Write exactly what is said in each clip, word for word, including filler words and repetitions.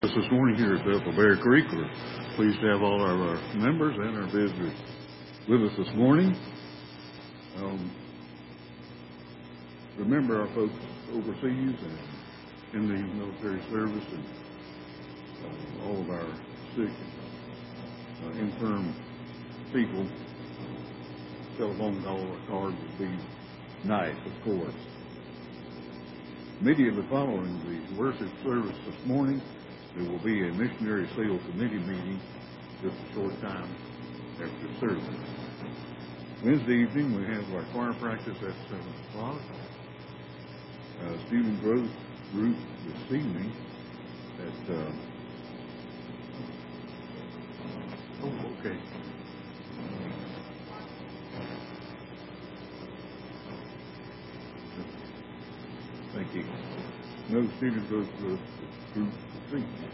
This morning here at Bethel Bear Creek. We're pleased to have all our, our members and our visitors with us this morning. Um, remember our folks overseas and in the military service, and uh, all of our sick, uh, infirm people. Telephone call or card would be nice, of course. Immediately following the worship service this morning, there will be a missionary sale committee meeting just a short time after service. Wednesday evening, we have our choir practice at seven o'clock. Uh, student growth group this evening at, uh, oh, okay. Thank you. No student growth group group this evening.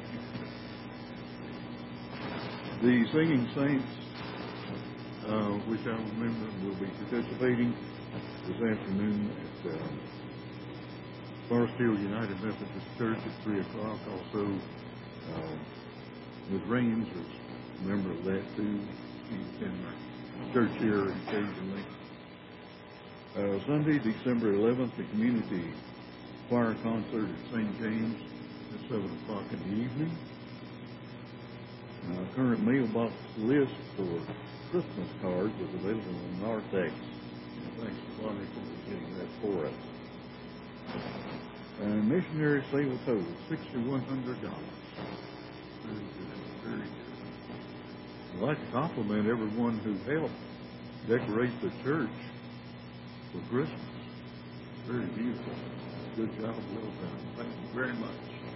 The Singing Saints, uh, which I remember will be participating this afternoon at uh, Forest Hill United Methodist Church at three o'clock. Also, uh, Miz Raines is a member of that too. She's in our church here occasionally. Uh, Sunday, December eleventh, the community choir concert at Saint James at seven o'clock in the evening. Uh, current mailbox list for Christmas cards is available on Narthex. Thanks to Bonnie for getting that for us. And missionary sale total, six thousand one hundred dollars. Very good, very good. I'd like to compliment everyone who helped decorate the church for Christmas. Very beautiful. Good job, well done. Thank you very much.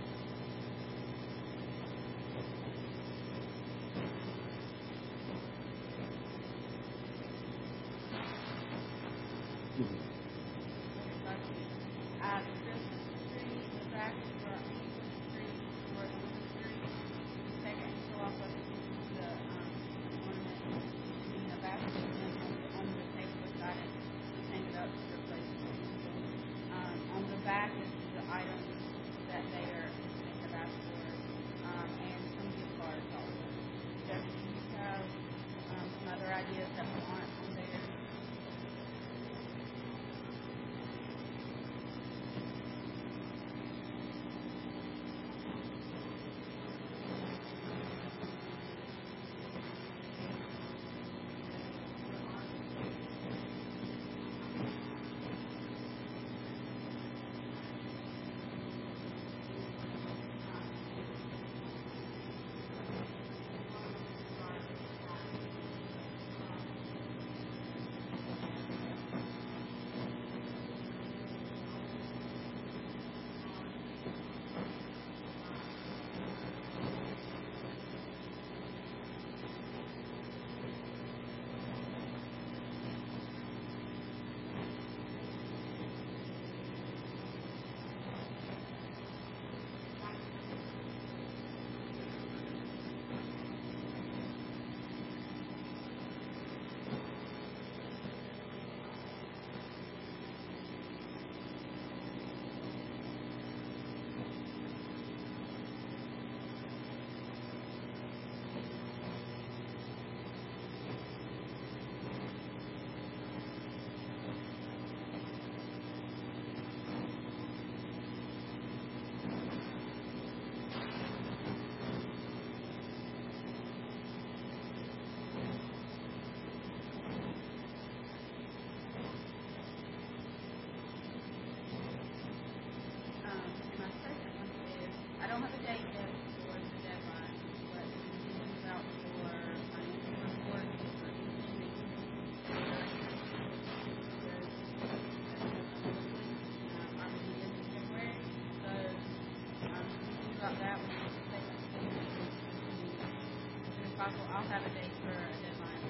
I'll have a date for a deadline.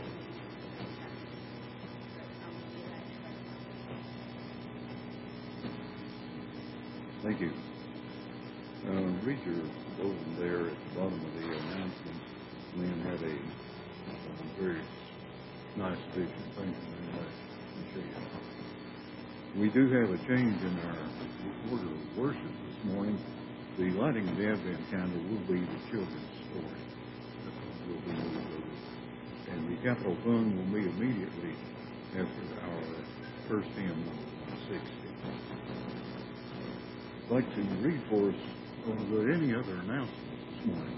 Thank you. Uh, read your bulletin there at the bottom of the announcements. Lynn had a uh, very nice vision. Thank you very much. Appreciate it. We do have a change in our order of worship this morning. The lighting of the Advent candle will be the children's story. Will be moved over. And the capital fund will be immediately after our first hymn, number one sixty. I'd like to read for us, or are there any other announcements this morning?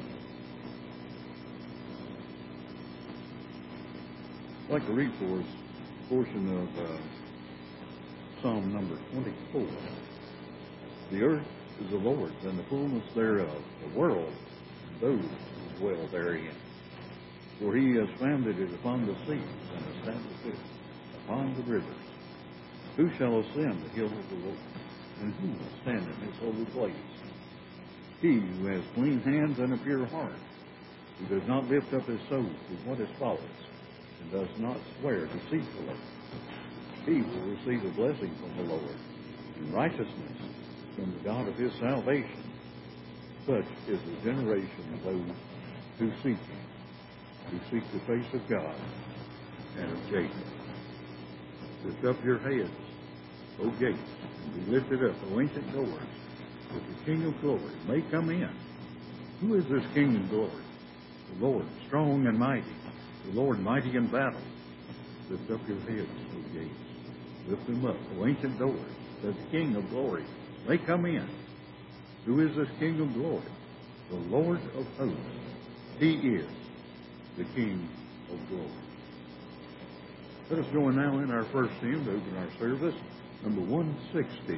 I'd like to read for us a portion of uh, Psalm number twenty-four. The earth is the Lord's and the fullness thereof, the world and those who dwell therein. For he has founded it upon the seas and established it upon the rivers. Who shall ascend the hill of the Lord, and who will stand in his holy place? He who has clean hands and a pure heart, who does not lift up his soul to what is false, and does not swear deceitfully. He will receive a blessing from the Lord, and righteousness from the God of his salvation. Such is the generation of those who seek him, who seek the face of God and of Jacob. Lift up your heads, O gates, and be lifted up, O ancient doors, that the King of glory may come in. Who is this King of glory? The Lord, strong and mighty, the Lord mighty in battle. Lift up your heads, O gates. Lift them up, O ancient doors, that the King of glory may come in. Who is this King of glory? The Lord of hosts. He is the King of glory. Let us join now in our first hymn to open our service, number one sixty.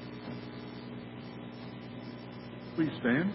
Please stand.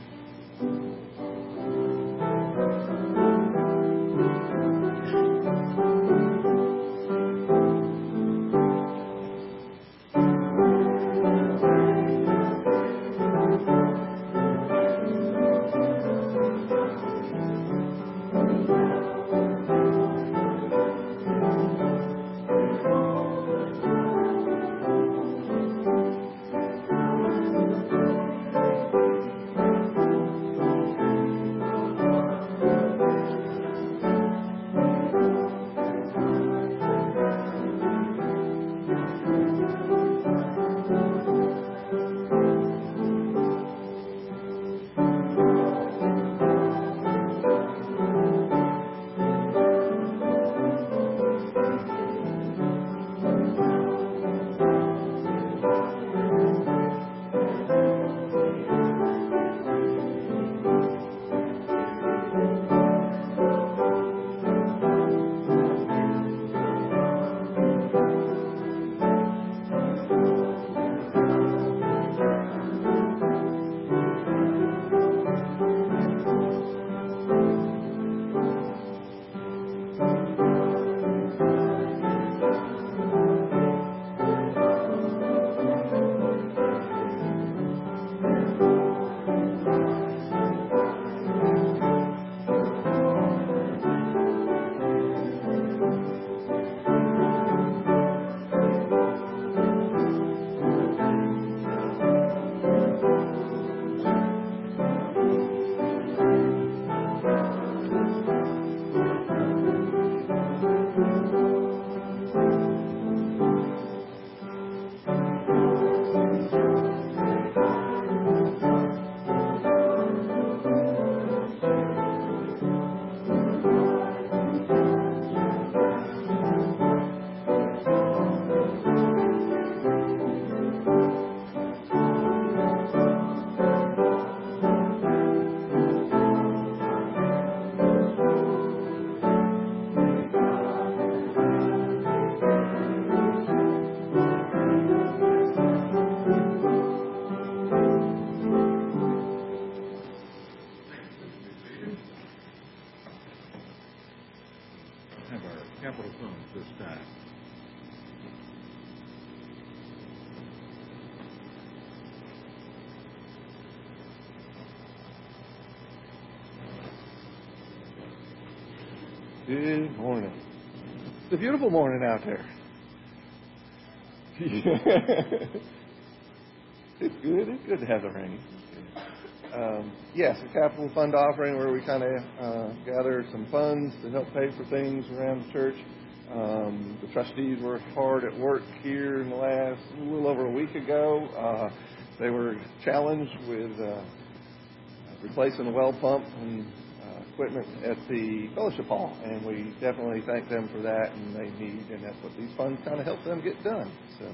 Capital funds this time. Good morning. It's a beautiful morning out there. It's good. It's good to have the rain. Um, yes, a capital fund offering where we kind of uh, gather some funds to help pay for things around the church. Um, the trustees were hard at work here in the last a little over a week ago. Uh, they were challenged with uh, replacing the well pump and uh, equipment at the fellowship hall, and we definitely thank them for that, and they need, and that's what these funds kind of help them get done. So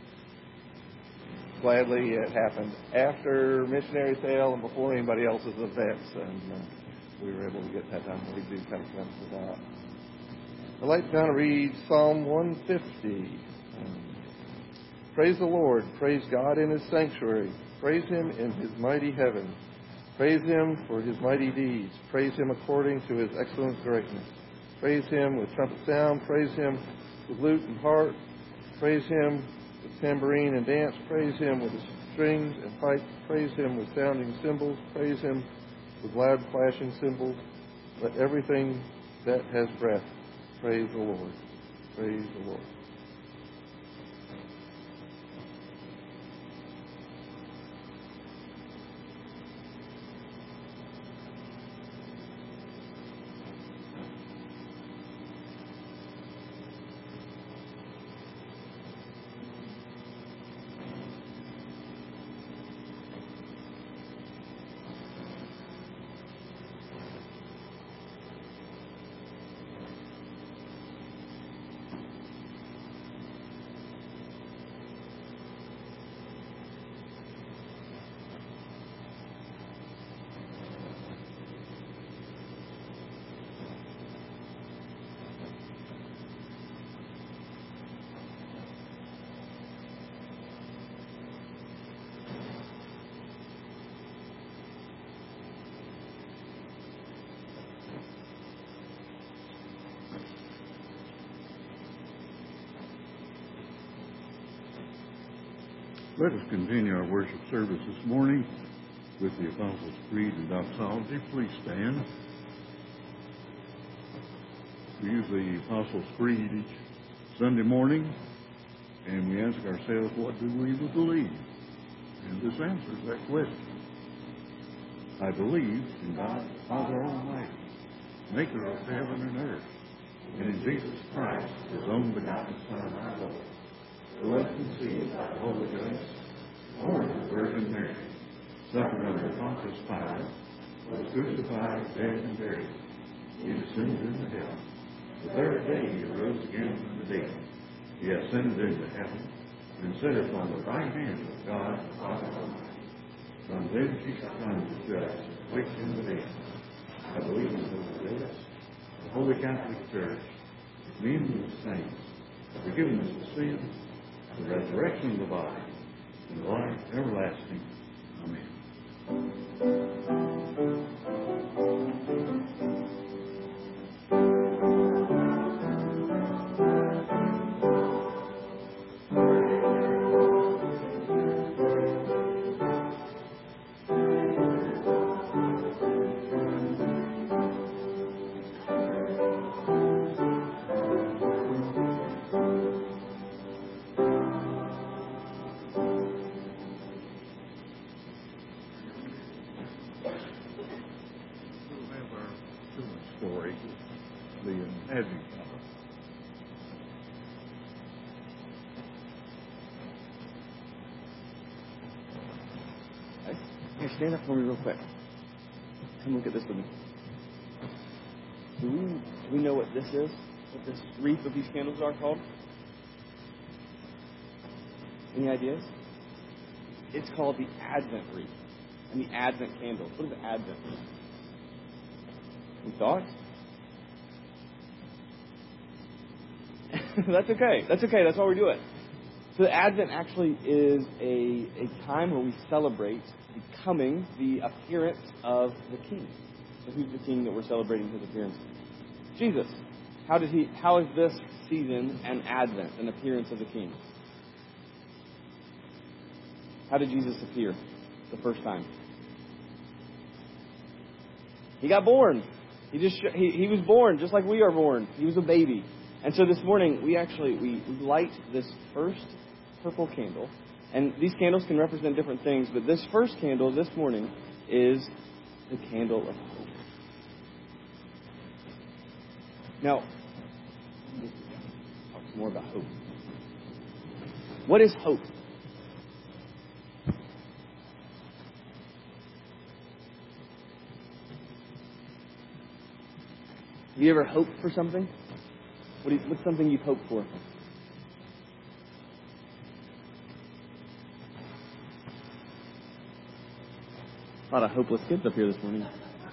gladly it happened after missionary sale and before anybody else's events, and uh, we were able to get that done. We do thank them for that. I'd like to kind of read Psalm one fifty. Um, Praise the Lord. Praise God in His sanctuary. Praise Him in His mighty heaven. Praise Him for His mighty deeds. Praise Him according to His excellent greatness. Praise Him with trumpet sound. Praise Him with lute and harp. Praise Him with tambourine and dance. Praise Him with strings and pipes. Praise Him with sounding cymbals. Praise Him with loud clashing cymbals. Let everything that has breath praise the Lord. Praise the Lord. Let us continue our worship service this morning with the Apostles' Creed and Doxology. Please stand. We use the Apostles' Creed each Sunday morning, and we ask ourselves, what do we believe? And this answers that question. I believe in God, the Father Almighty, maker of heaven and earth, and in Jesus Christ, His own begotten Son, our Lord, who was conceived by the Holy Ghost, born of the Virgin Mary, suffered under Pontius Pilate, was crucified, dead, and buried. He descended into hell. The third day He arose again from the dead. He ascended into heaven, and sitteth on the right hand of God the Father Almighty. From thence He shall come to judge the quick and the dead. I believe in the Holy Ghost, the Holy Catholic Church, the communion of saints, the forgiveness of sins, the resurrection of the body, and the life everlasting. Amen. Stand up for me real quick. Come look at this with me. Do we, do we know what this is? What this wreath of these candles are called? Any ideas? It's called the Advent wreath and the Advent candles. What is the Advent wreath? Any thoughts? That's okay. That's okay. That's why we do it. So the Advent actually is a, a time where we celebrate becoming the appearance of the King. So who's the King that we're celebrating His appearance? Jesus. How did he? How is this season an Advent, an appearance of the King? How did Jesus appear the first time? He got born. He just he, he was born just like we are born. He was a baby. And so this morning we actually we light this first purple candle. And these candles can represent different things, but this first candle this morning is the candle of hope. Now, let's talk some more about hope. What is hope? Have you ever hoped for something? What do you, what's something you've hoped for? A lot of hopeless kids up here this morning.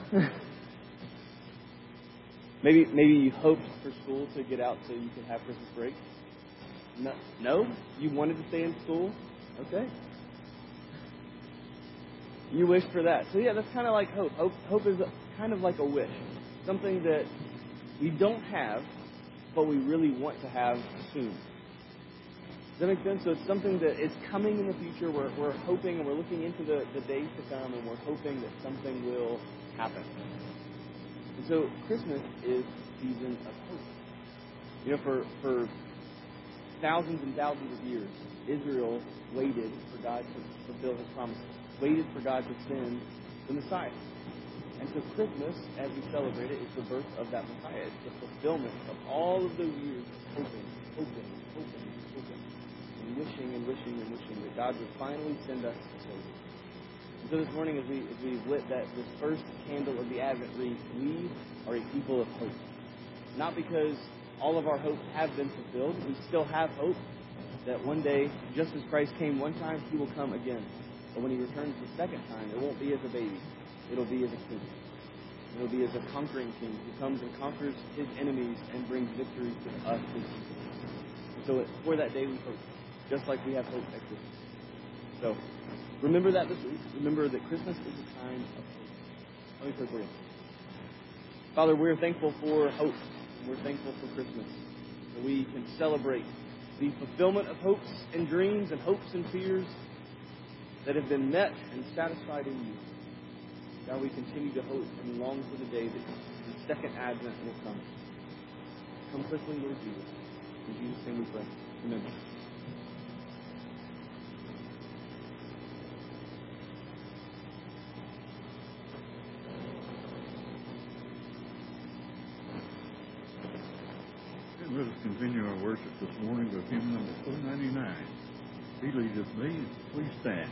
maybe maybe you hoped for school to get out so you could have Christmas break. No, no? You wanted to stay in school? Okay. You wished for that. So yeah, that's kind of like hope. Hope, hope is kind of like a wish. Something that we don't have, but we really want to have soon. Does that make sense? So it's something that is coming in the future. We're, we're hoping and we're looking into the, the days to come, and we're hoping that something will happen. And so Christmas is a season of hope. You know, for, for thousands and thousands of years, Israel waited for God to fulfill His promises, waited for God to send the Messiah. And so Christmas, as we celebrate it, is the birth of that Messiah. It's the fulfillment of all of those years of hoping, hoping, hoping, hoping, and wishing and wishing and wishing that God would finally send us a Savior. And so this morning, as we as we've lit that this first candle of the Advent wreath, we are a people of hope. Not because all of our hopes have been fulfilled. We still have hope that one day, just as Christ came one time, He will come again. But when He returns the second time, it won't be as a baby. It'll be as a king. It'll be as a conquering king who comes and conquers His enemies and brings victory to us, His people. And so for that day we hope, just like we have hope at Christmas. So remember that this week. Remember that Christmas is a time of hope. Let me pray for you. Father, we're thankful for hope. And we're thankful for Christmas. That we can celebrate the fulfillment of hopes and dreams and hopes and fears that have been met and satisfied in you. God, we continue to hope and long for the day that the second advent will come. Come quickly, Lord Jesus. In Jesus' name we pray. Amen. And let us continue our worship this morning with hymn number four ninety-nine. He leadeth me. Please stand.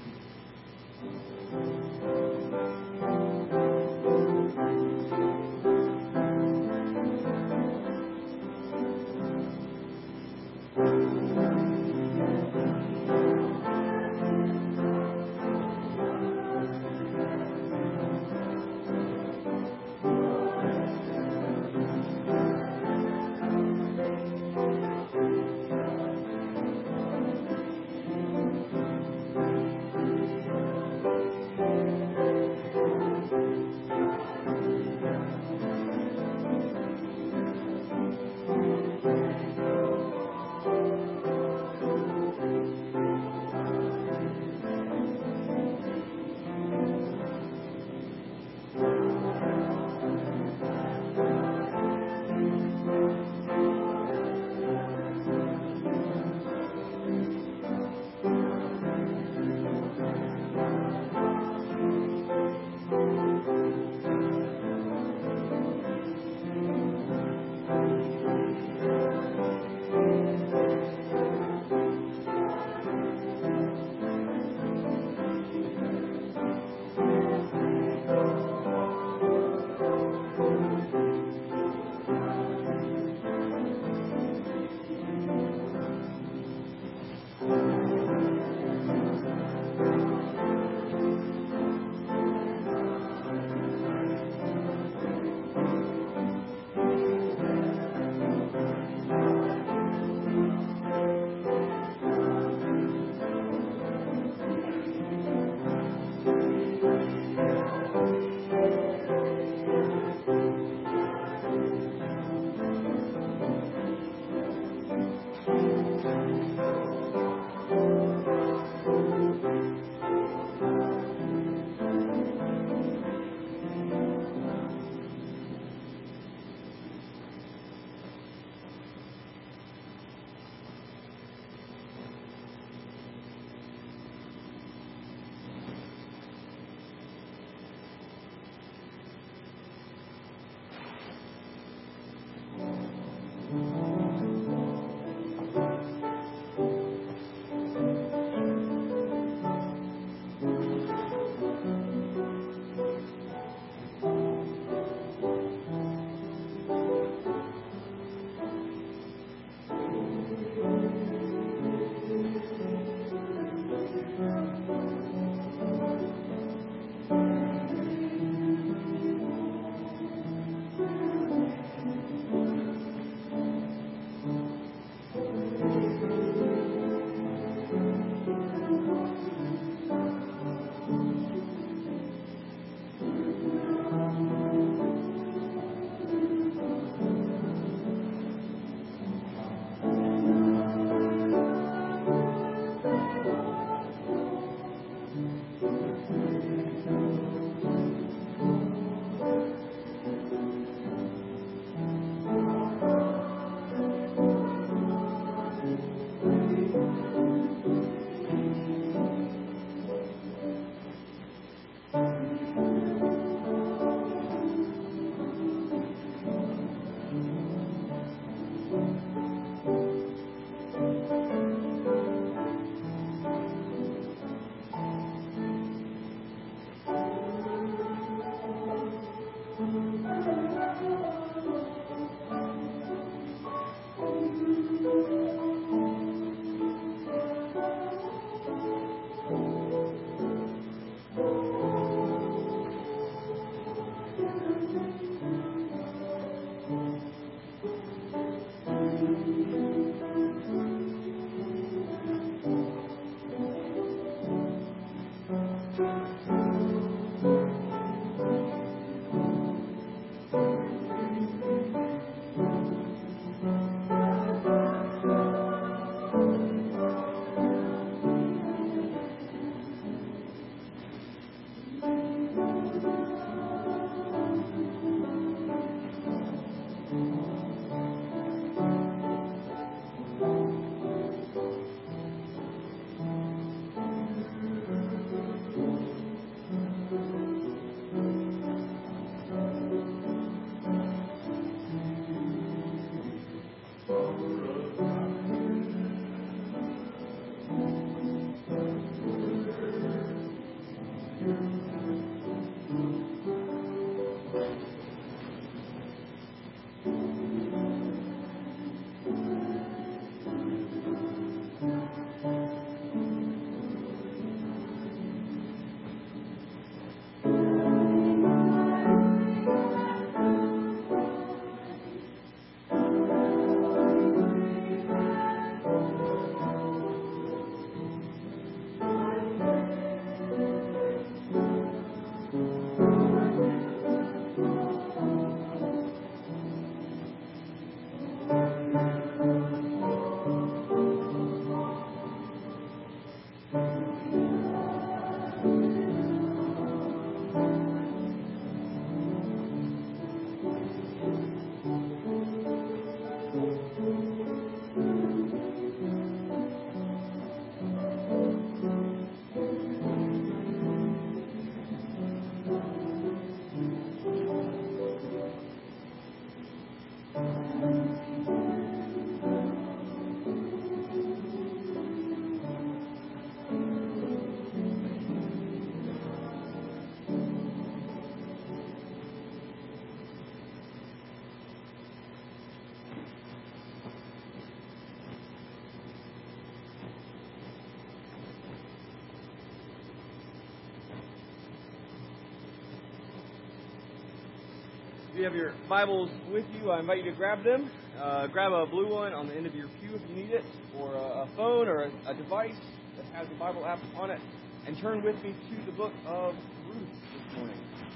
you have your Bibles with you, I invite you to grab them. Uh, grab a blue one on the end of your pew if you need it, or a, a phone or a, a device that has the Bible app on it, and turn with me to the book of Ruth this morning.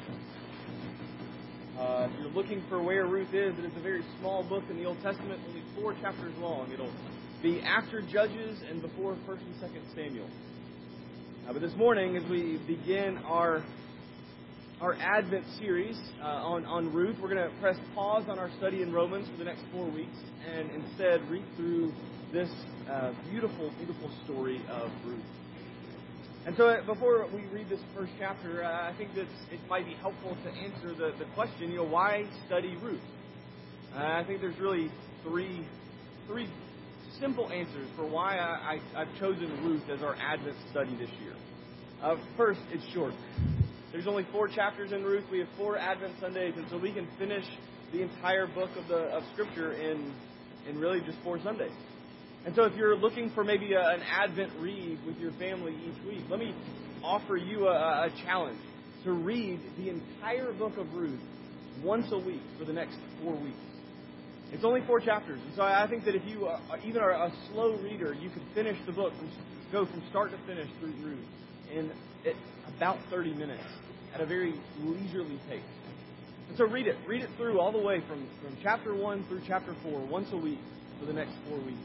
Uh, if you're looking for where Ruth is, it is a very small book in the Old Testament, only four chapters long. It'll be after Judges and before First and Second Samuel. Uh, but this morning, as we begin our our Advent series uh, on, on Ruth, we're going to press pause on our study in Romans for the next four weeks and instead read through this uh, beautiful, beautiful story of Ruth. And so uh, before we read this first chapter, uh, I think that it might be helpful to answer the, the question, you know, why study Ruth? Uh, I think there's really three three simple answers for why I, I, I've chosen Ruth as our Advent study this year. Uh, first, it's short. There's only four chapters in Ruth. We have four Advent Sundays, and so we can finish the entire book of the of Scripture in in really just four Sundays. And so if you're looking for maybe a, an Advent read with your family each week, let me offer you a, a challenge to read the entire book of Ruth once a week for the next four weeks. It's only four chapters, and so I think that if you uh, even are a slow reader, you could finish the book, from, go from start to finish through Ruth in it, about thirty minutes at a very leisurely pace. And so read it. Read it through all the way from, from chapter one through chapter four once a week for the next four weeks.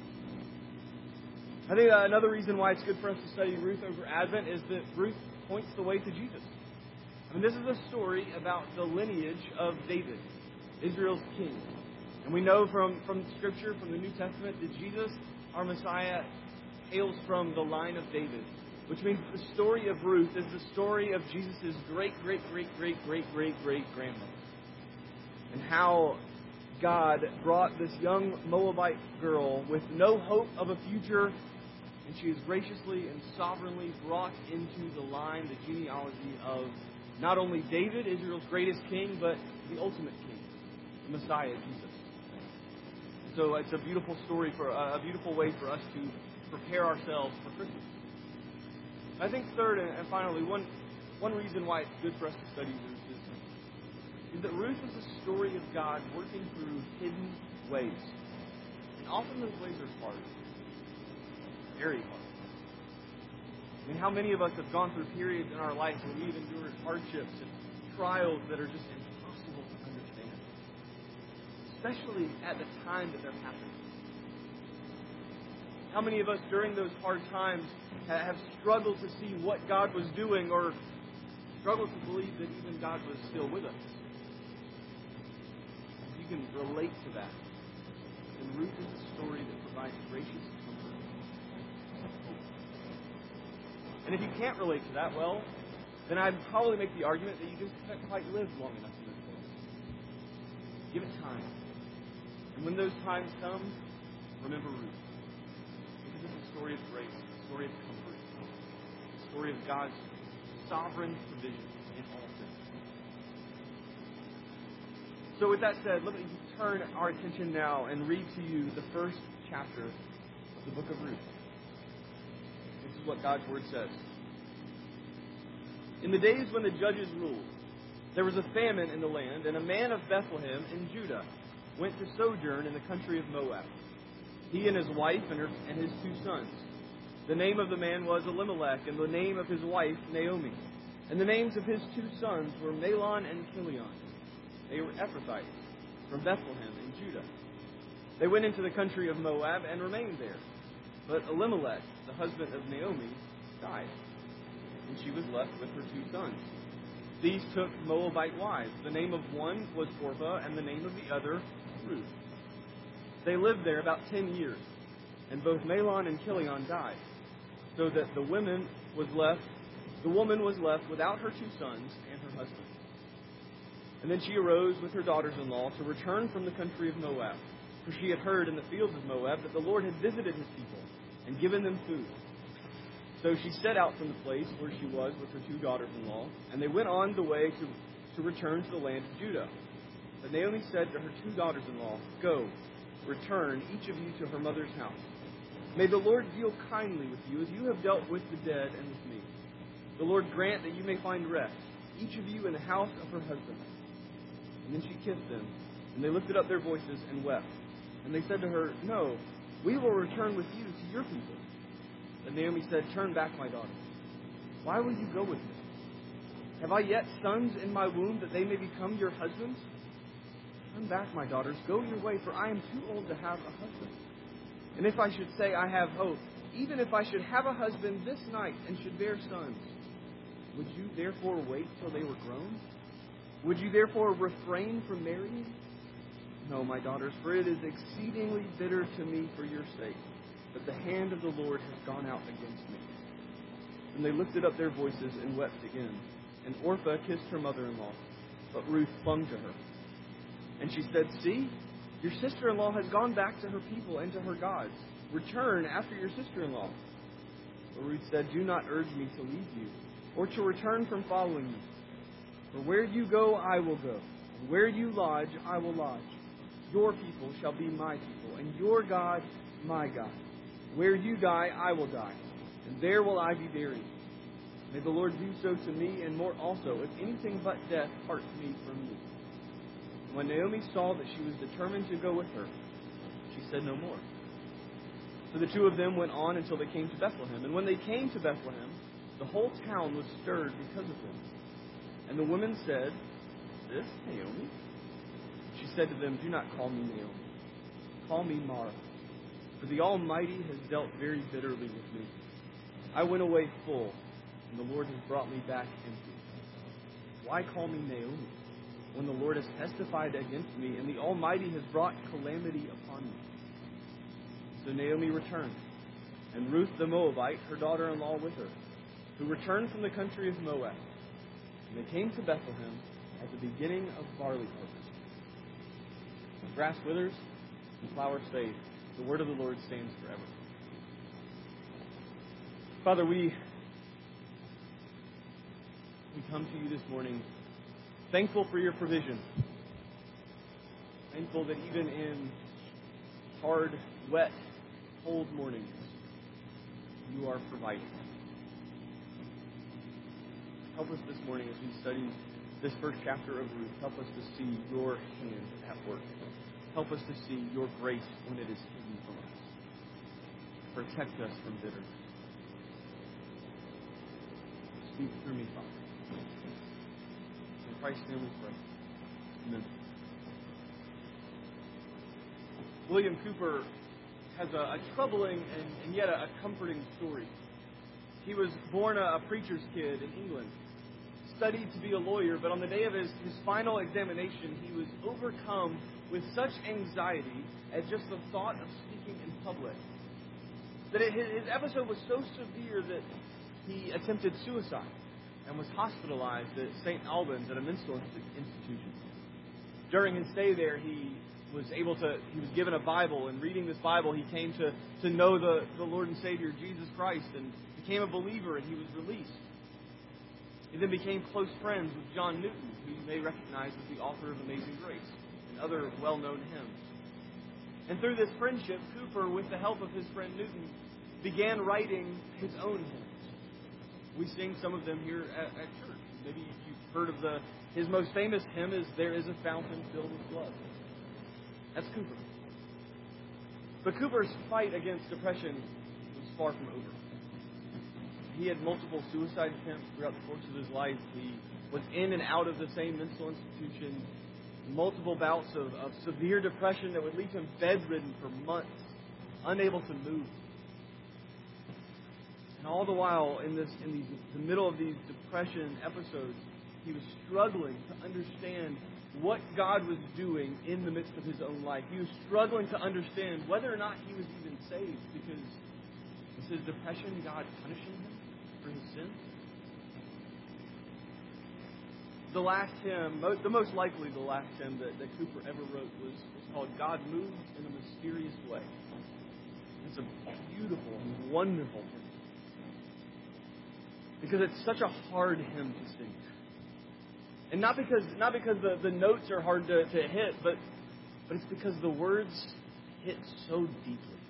I think uh, another reason why it's good for us to study Ruth over Advent is that Ruth points the way to Jesus. I mean, this is a story about the lineage of David, Israel's king. And we know from, from Scripture, from the New Testament, that Jesus, our Messiah, hails from the line of David, which means the story of Ruth is the story of Jesus' great, great, great, great, great, great, great grandmother. And how God brought this young Moabite girl with no hope of a future, and she is graciously and sovereignly brought into the line, the genealogy of not only David, Israel's greatest king, but the ultimate king, the Messiah, Jesus. So it's a beautiful story, for uh, a beautiful way for us to prepare ourselves for Christmas. I think third and finally, one one reason why it's good for us to study Ruth is, is that Ruth is a story of God working through hidden ways. And often those ways are hard. Very hard. I mean, how many of us have gone through periods in our life where we've endured hardships and trials that are just impossible to understand? Especially at the time that they're happening. How many of us during those hard times have struggled to see what God was doing, or struggled to believe that even God was still with us? If you can relate to that, then Ruth is a story that provides gracious comfort and hope. And if you can't relate to that, well, then I'd probably make the argument that you just haven't quite lived long enough in this world. Give it time. And when those times come, remember Ruth. Because it's a story of grace, a story of comfort, a story of God's sovereign provision in all things. So with that said, let me turn our attention now and read to you the first chapter of the book of Ruth. This is what God's Word says. In the days when the judges ruled, there was a famine in the land, and a man of Bethlehem in Judah went to sojourn in the country of Moab. He and his wife and, her, and his two sons. The name of the man was Elimelech, and the name of his wife Naomi. And the names of his two sons were Mahlon and Chilion. They were Ephrathites from Bethlehem in Judah. They went into the country of Moab and remained there. But Elimelech, the husband of Naomi, died, and she was left with her two sons. These took Moabite wives. The name of one was Orpah, and the name of the other Ruth. They lived there about ten years, and both Mahlon and Chilion died, so that the woman was left, the woman was left without her two sons and her husband. And then she arose with her daughters-in-law to return from the country of Moab, for she had heard in the fields of Moab that the Lord had visited his people and given them food. So she set out from the place where she was with her two daughters-in-law, and they went on the way to, to return to the land of Judah. But Naomi said to her two daughters-in-law, "Go, return, each of you to her mother's house. May the Lord deal kindly with you as you have dealt with the dead and with me. The Lord grant that you may find rest, each of you in the house of her husband." And then she kissed them, and they lifted up their voices and wept. And they said to her, No, we will return with you to your people. But Naomi said, Turn back, my daughter. Why will you go with me? Have I yet sons in my womb that they may become your husbands? Turn back, my daughters, go your way, for I am too old to have a husband. And if I should say I have hope, even if I should have a husband this night and should bear sons, would you therefore wait till they were grown? Would you therefore refrain from marrying? No, my daughters, for it is exceedingly bitter to me for your sake, that the hand of the Lord has gone out against me. And they lifted up their voices and wept again. And Orpah kissed her mother-in-law, but Ruth clung to her. And she said, See, your sister-in-law has gone back to her people and to her gods. Return after your sister-in-law. But Ruth said, Do not urge me to leave you, or to return from following you. For where you go, I will go, and where you lodge, I will lodge. Your people shall be my people, and your God, my God. Where you die, I will die, and there will I be buried. May the Lord do so to me, and more also, if anything but death parts me from you. When Naomi saw that she was determined to go with her, she said no more. So the two of them went on until they came to Bethlehem. And when they came to Bethlehem, the whole town was stirred because of them. And the women said, Is this Naomi? She said to them, Do not call me Naomi. Call me Mara. For the Almighty has dealt very bitterly with me. I went away full, and the Lord has brought me back empty. Why call me Naomi, when the Lord has testified against me, and the Almighty has brought calamity upon me? So Naomi returned, and Ruth the Moabite, her daughter-in-law, with her, who returned from the country of Moab. And they came to Bethlehem at the beginning of barley harvest. The grass withers, and flowers fade. The word of the Lord stands forever. Father, we, we come to you this morning thankful for your provision. Thankful that even in hard, wet, cold mornings, you are providing. Help us this morning as we study this first chapter of Ruth. Help us to see your hand at work. Help us to see your grace when it is hidden from us. Protect us from bitterness. Speak through me, Father. In Christ's name we pray. Amen. William Cooper has a, a troubling and, and yet a, a comforting story. He was born a, a preacher's kid in England, studied to be a lawyer, but on the day of his, his final examination, he was overcome with such anxiety at just the thought of speaking in public that it, his episode was so severe that he attempted suicide and was hospitalized at Saint Albans at a mental institution. During his stay there, he was able to, he was given a Bible, and reading this Bible, he came to, to know the, the Lord and Savior, Jesus Christ, and became a believer, and he was released. He then became close friends with John Newton, who you may recognize as the author of Amazing Grace and other well-known hymns. And through this friendship, Cooper, with the help of his friend Newton, began writing his own hymns. We sing some of them here at, at church. Maybe you've heard of the his most famous hymn is "There is a Fountain Filled with Blood." That's Cooper. But Cooper's fight against depression was far from over. He had multiple suicide attempts throughout the course of his life. He was in and out of the same mental institution. Multiple bouts of, of severe depression that would leave him bedridden for months, unable to move. And all the while, in this, in these, the middle of these depression episodes, he was struggling to understand what God was doing in the midst of his own life. He was struggling to understand whether or not he was even saved, because was his depression God punishing him for his sins? The last hymn, the most likely the last hymn that, that Cooper ever wrote was, was called "God Moves in a Mysterious Way." It's a beautiful and wonderful hymn, because it's such a hard hymn to sing. And not because not because the, the notes are hard to, to hit, but but it's because the words hit so deeply.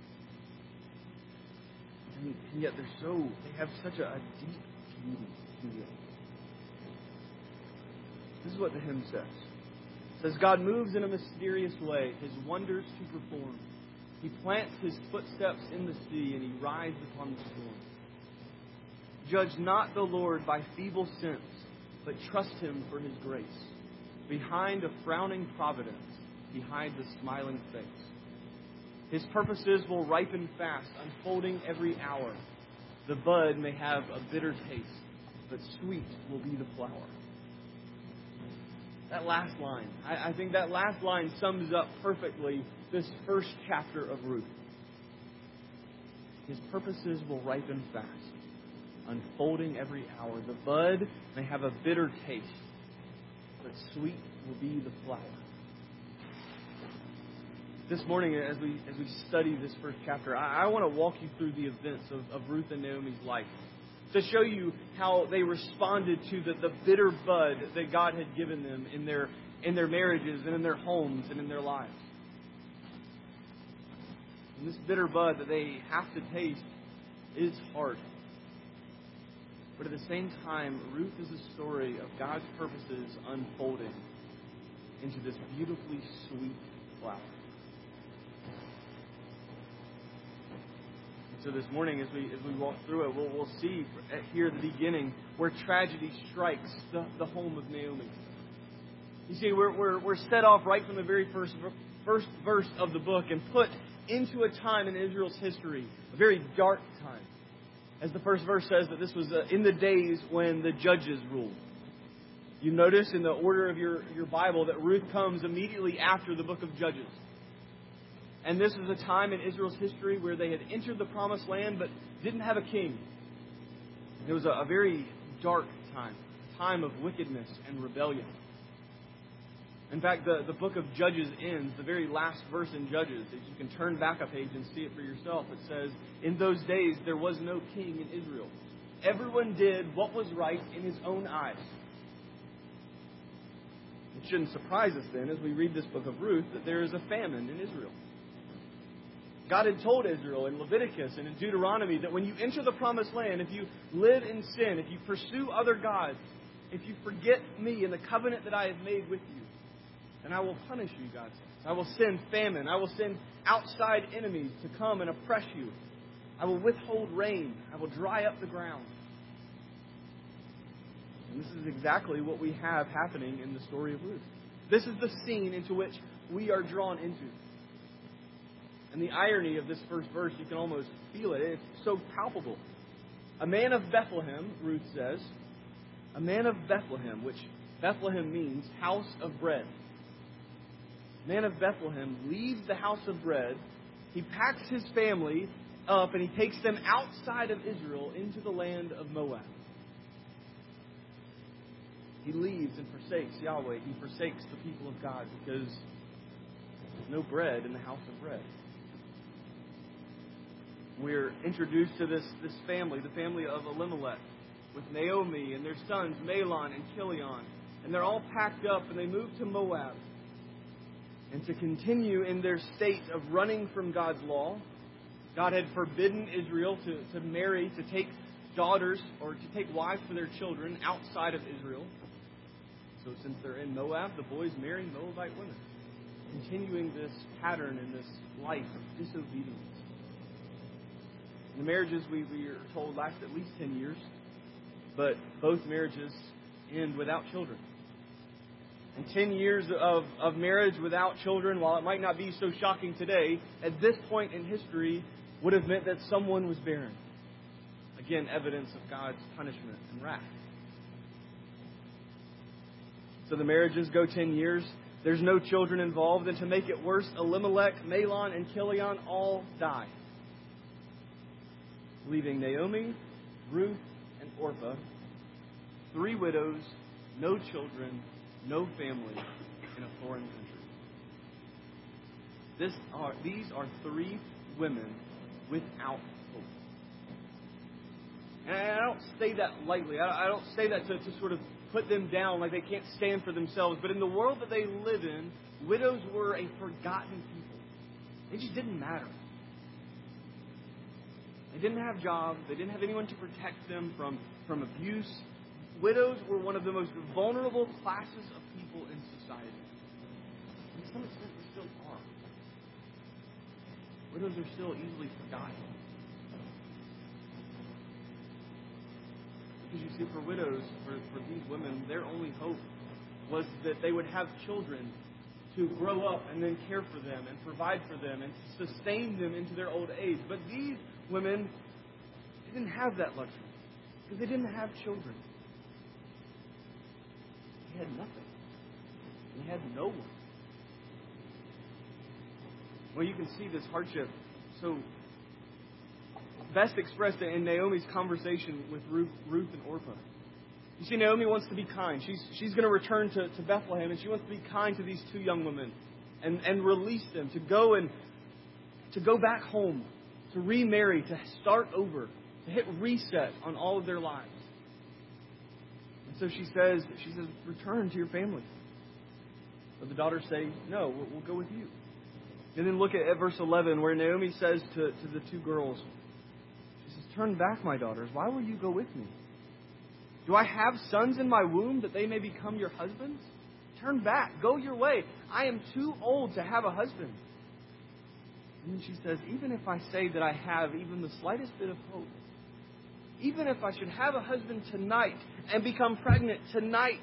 And, and yet they're so they have such a, a deep beauty to them. This is what the hymn says. It says, God moves in a mysterious way, His wonders to perform. He plants His footsteps in the sea, and He rides upon the storm. Judge not the Lord by feeble sense, but trust Him for His grace. Behind a frowning providence, He hides a smiling face. His purposes will ripen fast, unfolding every hour. The bud may have a bitter taste, but sweet will be the flower. That last line, I, I think that last line sums up perfectly this first chapter of Ruth. His purposes will ripen fast, unfolding every hour. The bud may have a bitter taste, but sweet will be the flower. This morning, as we as we study this first chapter, I, I want to walk you through the events of, of Ruth and Naomi's life, to show you how they responded to the, the bitter bud that God had given them in their in their marriages and in their homes and in their lives. And this bitter bud that they have to taste is hard. But at the same time, Ruth is a story of God's purposes unfolding into this beautifully sweet flower. So this morning, as we as we walk through it, we'll, we'll see here at the beginning where tragedy strikes the, the home of Naomi. You see, we're, we're we're set off right from the very first first verse of the book and put into a time in Israel's history, a very dark time. As the first verse says, that this was uh, in the days when the judges ruled. You notice in the order of your, your Bible that Ruth comes immediately after the book of Judges. And this is a time in Israel's history where they had entered the promised land but didn't have a king. It was a, a very dark time, a time of wickedness and rebellion. In fact, the, the book of Judges ends, the very last verse in Judges, if you can turn back a page and see it for yourself, it says, in those days there was no king in Israel. Everyone did what was right in his own eyes. It shouldn't surprise us then, as we read this book of Ruth, that there is a famine in Israel. God had told Israel in Leviticus and in Deuteronomy that when you enter the promised land, if you live in sin, if you pursue other gods, if you forget me and the covenant that I have made with you, then I will punish you, God says. I will send famine. I will send outside enemies to come and oppress you. I will withhold rain. I will dry up the ground. And this is exactly what we have happening in the story of Ruth. This is the scene into which we are drawn into. And the irony of this first verse, you can almost feel it. It's so palpable. A man of Bethlehem, Ruth says, a man of Bethlehem, which Bethlehem means house of bread. A man of Bethlehem leaves the house of bread. He packs his family up and he takes them outside of Israel into the land of Moab. He leaves and forsakes Yahweh. He forsakes the people of God because there's no bread in the house of bread. We're introduced to this, this family, the family of Elimelech, with Naomi and their sons, Mahlon and Chilion. And they're all packed up and they move to Moab. And to continue in their state of running from God's law, God had forbidden Israel to, to marry, to take daughters or to take wives for their children outside of Israel. So since they're in Moab, the boys marry Moabite women, continuing this pattern and this life of disobedience. The marriages, we, we are told, last at least ten years, but both marriages end without children. And ten years of, of marriage without children, while it might not be so shocking today, at this point in history would have meant that someone was barren. Again, evidence of God's punishment and wrath. So the marriages go ten years. There's no children involved. And to make it worse, Elimelech, Mahlon, and Chilion all die, leaving Naomi, Ruth, and Orpah, three widows, no children, no family, in a foreign country. This are, these are three women without hope. And I don't say that lightly. I don't say that to, to sort of put them down like they can't stand for themselves. But in the world that they live in, widows were a forgotten people. They just didn't matter. They didn't have jobs. They didn't have anyone to protect them from, from abuse. Widows were one of the most vulnerable classes of people in society. to some extent we still are. Widows are still easily forgotten. Because you see, for widows, for, for these women, their only hope was that they would have children to grow up and then care for them and provide for them and sustain them into their old age. But these women, they didn't have that luxury because they didn't have children. They had nothing. They had no one. Well, you can see this hardship so best expressed in Naomi's conversation with Ruth, Ruth and Orpah. You see, Naomi wants to be kind. She's she's going to return to, to Bethlehem, and she wants to be kind to these two young women and, and release them to go and to go back home, to remarry, to start over, to hit reset on all of their lives. And so she says, she says, return to your family. But the daughters say, no, we'll, we'll go with you. And then look at, at verse eleven, where Naomi says to, to the two girls, she says, turn back, my daughters. Why will you go with me? Do I have sons in my womb that they may become your husbands? Turn back. Go your way. I am too old to have a husband. And then she says, even if I say that I have even the slightest bit of hope, even if I should have a husband tonight and become pregnant tonight,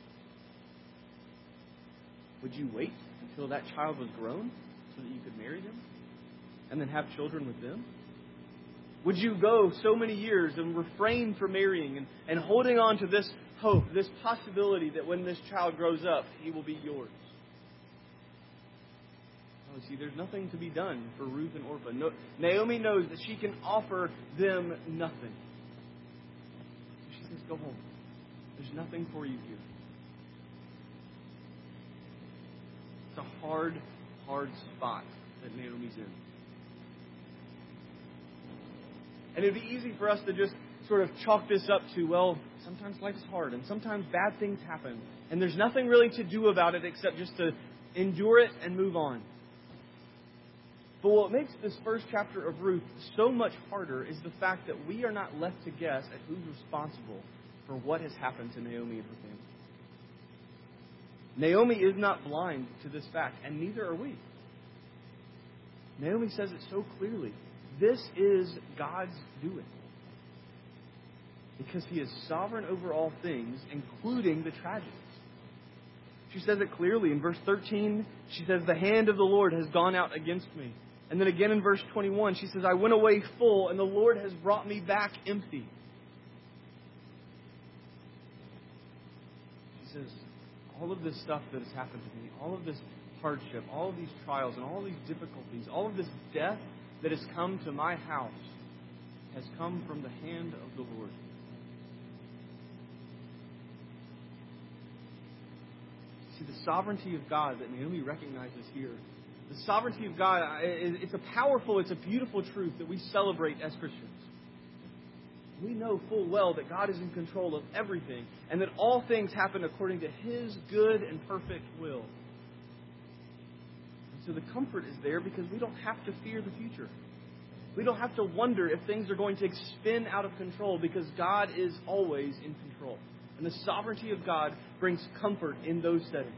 would you wait until that child was grown so that you could marry them and then have children with them? Would you go so many years and refrain from marrying and, and holding on to this hope, this possibility that when this child grows up, he will be yours? Oh, see, there's nothing to be done for Ruth and Orpah. No, Naomi knows that she can offer them nothing. She says, go home. There's nothing for you here. It's a hard, hard spot that Naomi's in. And it would be easy for us to just sort of chalk this up to, well, sometimes life is hard and sometimes bad things happen. And there's nothing really to do about it except just to endure it and move on. But what makes this first chapter of Ruth so much harder is the fact that we are not left to guess at who's responsible for what has happened to Naomi and her family. Naomi is not blind to this fact, and neither are we. Naomi says it so clearly. This is God's doing. Because He is sovereign over all things, including the tragedies. She says it clearly in verse thirteen. She says, the hand of the Lord has gone out against me. And then again in verse twenty-one, she says, I went away full, and the Lord has brought me back empty. She says, all of this stuff that has happened to me, all of this hardship, all of these trials, and all of these difficulties, all of this death that has come to my house has come from the hand of the Lord. See, the sovereignty of God that Naomi recognizes here, the sovereignty of God, it's a powerful, it's a beautiful truth that we celebrate as Christians. We know full well that God is in control of everything and that all things happen according to His good and perfect will. So the comfort is there because we don't have to fear the future. We don't have to wonder if things are going to spin out of control because God is always in control. And the sovereignty of God brings comfort in those settings.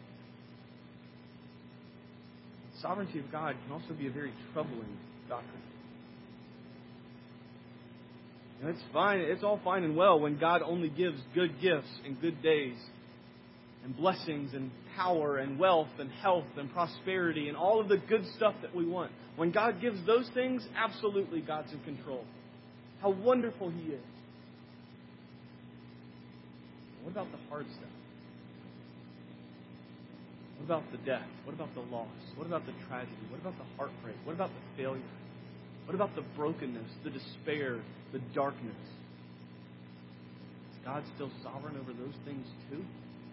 The sovereignty of God can also be a very troubling doctrine. And it's fine, it's all fine and well when God only gives good gifts and good days and blessings and power and wealth and health and prosperity and all of the good stuff that we want. When God gives those things, absolutely God's in control. How wonderful He is. What about the hard stuff? What about the death? What about the loss? What about the tragedy? What about the heartbreak? What about the failure? What about the brokenness, the despair, the darkness? Is God still sovereign over those things too?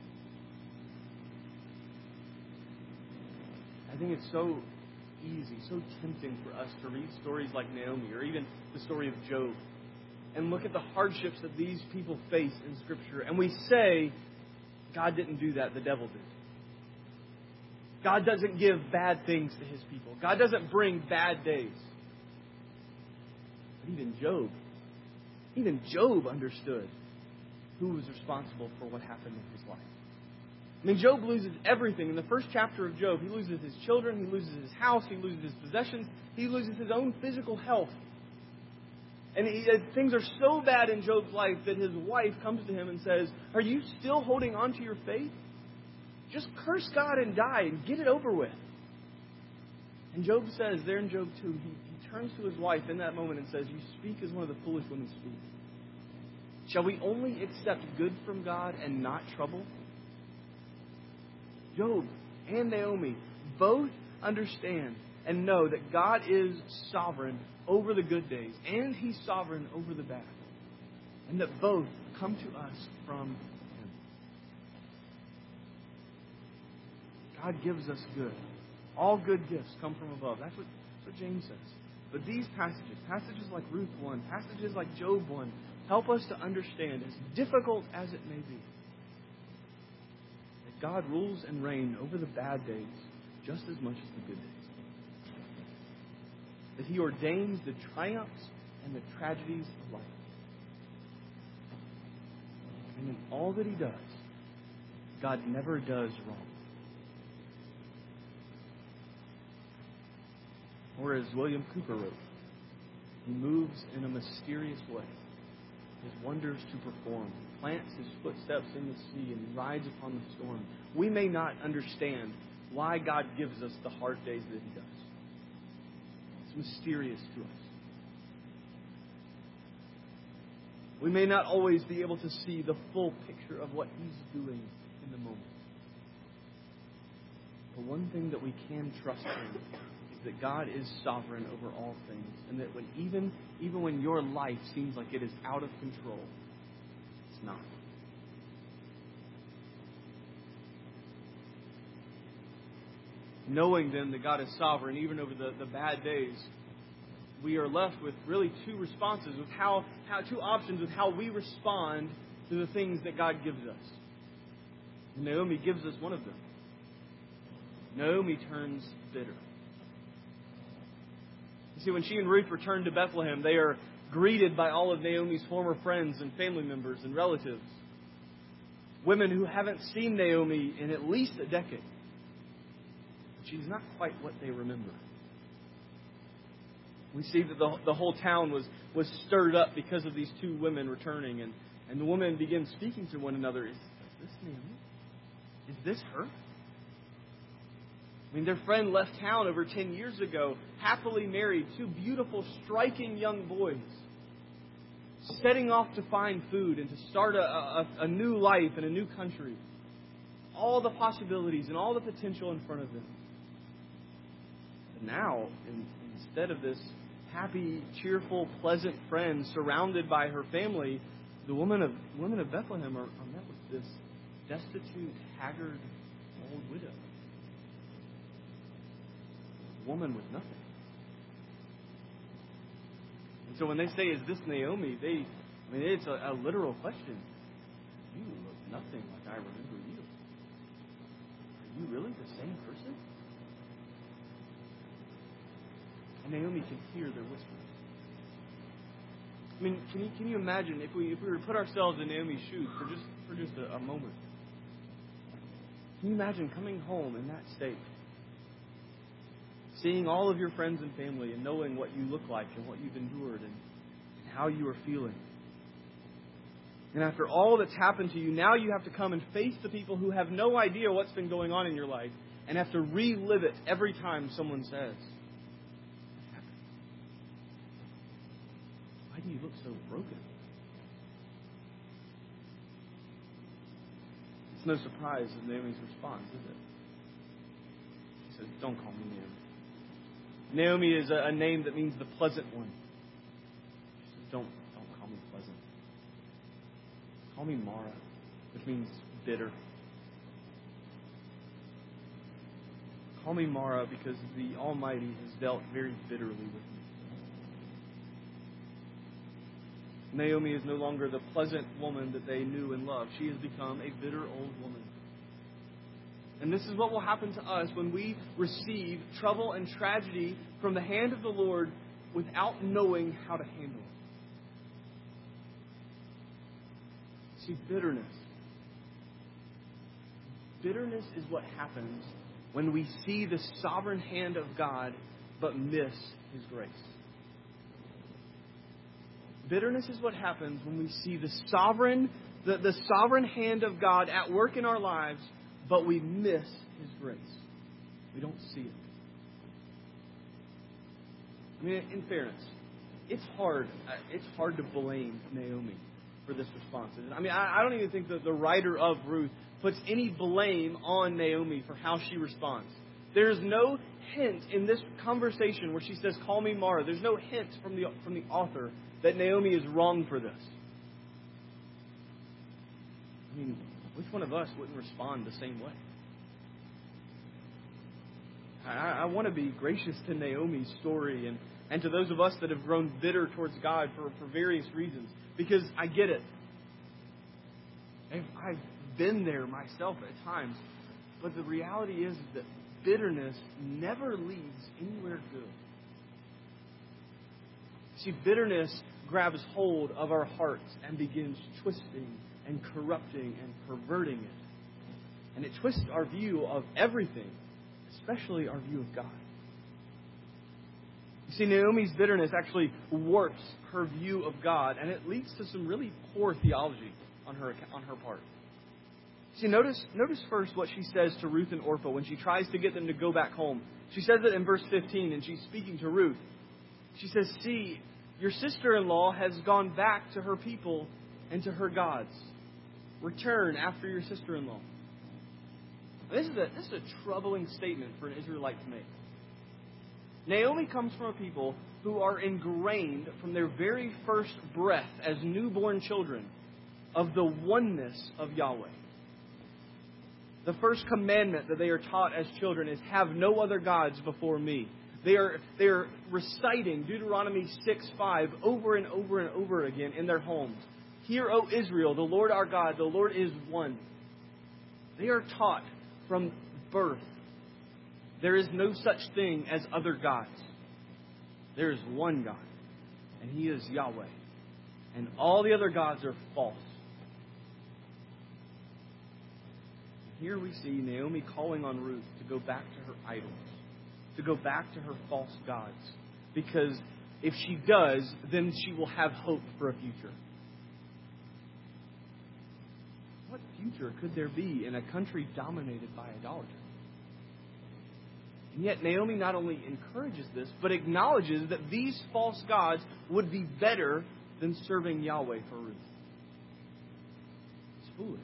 I think it's so easy, so tempting for us to read stories like Naomi or even the story of Job and look at the hardships that these people face in Scripture. And we say, God didn't do that, the devil did. God doesn't give bad things to His people. God doesn't bring bad days. But even Job, even Job understood who was responsible for what happened in his life. I mean, Job loses everything. In the first chapter of Job, he loses his children, he loses his house, he loses his possessions, he loses his own physical health. And he, things are so bad in Job's life that his wife comes to him and says, "Are you still holding on to your faith? Just curse God and die and get it over with." And Job says, there in Job two, he, he turns to his wife in that moment and says, "You speak as one of the foolish women speak. Shall we only accept good from God and not trouble?" Job and Naomi both understand and know that God is sovereign over the good days and He's sovereign over the bad. And that both come to us from Him. God gives us good. All good gifts come from above. That's what, that's what James says. But these passages, passages like Ruth one, passages like Job one, help us to understand, as difficult as it may be, that God rules and reigns over the bad days just as much as the good days. That He ordains the triumphs and the tragedies of life. And in all that He does, God never does wrong. Or as William Cooper wrote, He moves in a mysterious way, His wonders to perform, plants His footsteps in the sea, and rides upon the storm. We may not understand why God gives us the hard days that He does. It's mysterious to us. We may not always be able to see the full picture of what He's doing in the moment. But one thing that we can trust in is that God is sovereign over all things, and that when even, even when your life seems like it is out of control, it's not. Knowing then that God is sovereign even over the, the bad days, we are left with really two responses, with how, how two options of how we respond to the things that God gives us. And Naomi gives us one of them. Naomi turns bitter. You see, when she and Ruth return to Bethlehem, they are greeted by all of Naomi's former friends and family members and relatives. Women who haven't seen Naomi in at least a decade. She's not quite what they remember. We see that the, the whole town was, was stirred up because of these two women returning. And, and the women begin speaking to one another. Is, is this Naomi? Is this her? I mean, their friend left town over ten years ago, happily married, two beautiful, striking young boys, setting off to find food and to start a, a, a new life in a new country. All the possibilities and all the potential in front of them. But now, in, instead of this happy, cheerful, pleasant friend surrounded by her family, the women of women of Bethlehem are, are met with this destitute, haggard, old widow. Woman with nothing. And so when they say, "Is this Naomi?" they, I mean, it's a, a literal question. You look nothing like I remember you. Are you really the same person? And Naomi can hear their whispers. I mean, can you can you imagine if we if we were to put ourselves in Naomi's shoes for just for just a, a moment? Can you imagine coming home in that state? Seeing all of your friends and family and knowing what you look like and what you've endured and, and how you are feeling. And after all that's happened to you, now you have to come and face the people who have no idea what's been going on in your life and have to relive it every time someone says, "Why do you look so broken?" It's no surprise of Naomi's response, is it? She says, "Don't call me Naomi." Naomi is a, a name that means the pleasant one. She says, don't, don't call me pleasant. Call me Mara, which means bitter. Call me Mara because the Almighty has dealt very bitterly with me. Naomi is no longer the pleasant woman that they knew and loved. She has become a bitter old woman. And this is what will happen to us when we receive trouble and tragedy from the hand of the Lord without knowing how to handle it. See, bitterness. bitterness is what happens when we see the sovereign hand of God but miss His grace. Bitterness is what happens when we see the sovereign, the, the sovereign hand of God at work in our lives, but we miss His grace. We don't see it. I mean, in fairness, it's hard. It's hard to blame Naomi for this response. I mean, I, I don't even think that the writer of Ruth puts any blame on Naomi for how she responds. There's no hint in this conversation where she says, "Call me Mara." There's no hint from the from the author that Naomi is wrong for this. I mean, which one of us wouldn't respond the same way? I, I want to be gracious to Naomi's story and, and to those of us that have grown bitter towards God for, for various reasons. Because I get it. I've, I've been there myself at times. But the reality is that bitterness never leads anywhere good. See, bitterness grabs hold of our hearts and begins twisting and corrupting and perverting it. And it twists our view of everything, especially our view of God. You see, Naomi's bitterness actually warps her view of God, and it leads to some really poor theology on her on her part. See, notice notice first what she says to Ruth and Orpah when she tries to get them to go back home. She says it in verse fifteen, and she's speaking to Ruth. She says, "See, your sister-in-law has gone back to her people and to her gods. Return after your sister-in-law." This is a this is a troubling statement for an Israelite to make. Naomi comes from a people who are ingrained from their very first breath as newborn children of the oneness of Yahweh. The first commandment that they are taught as children is, "Have no other gods before me." They are they are reciting Deuteronomy six five over and over and over again in their homes. "Hear, O Israel, the Lord our God, the Lord is one." They are taught from birth, there is no such thing as other gods. There is one God, and He is Yahweh. And all the other gods are false. Here we see Naomi calling on Ruth to go back to her idols, to go back to her false gods. Because if she does, then she will have hope for a future. What future could there be in a country dominated by idolatry? And yet Naomi not only encourages this, but acknowledges that these false gods would be better than serving Yahweh for Ruth. It's foolish.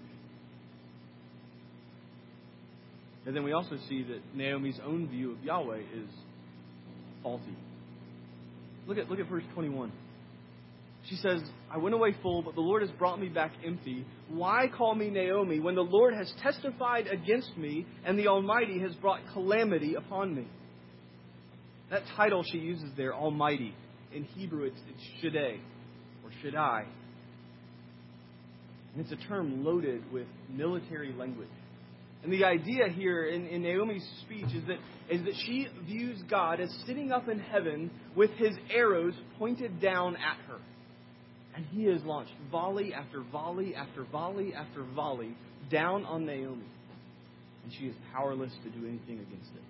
And then we also see that Naomi's own view of Yahweh is faulty. Look at look at verse twenty-one. She says, "I went away full, but the Lord has brought me back empty. Why call me Naomi when the Lord has testified against me and the Almighty has brought calamity upon me?" That title she uses there, Almighty, in Hebrew it's, it's Shaddai or Shaddai. And it's a term loaded with military language. And the idea here in, in Naomi's speech is that is that she views God as sitting up in heaven with His arrows pointed down at her. And He has launched volley after volley after volley after volley down on Naomi. And she is powerless to do anything against it.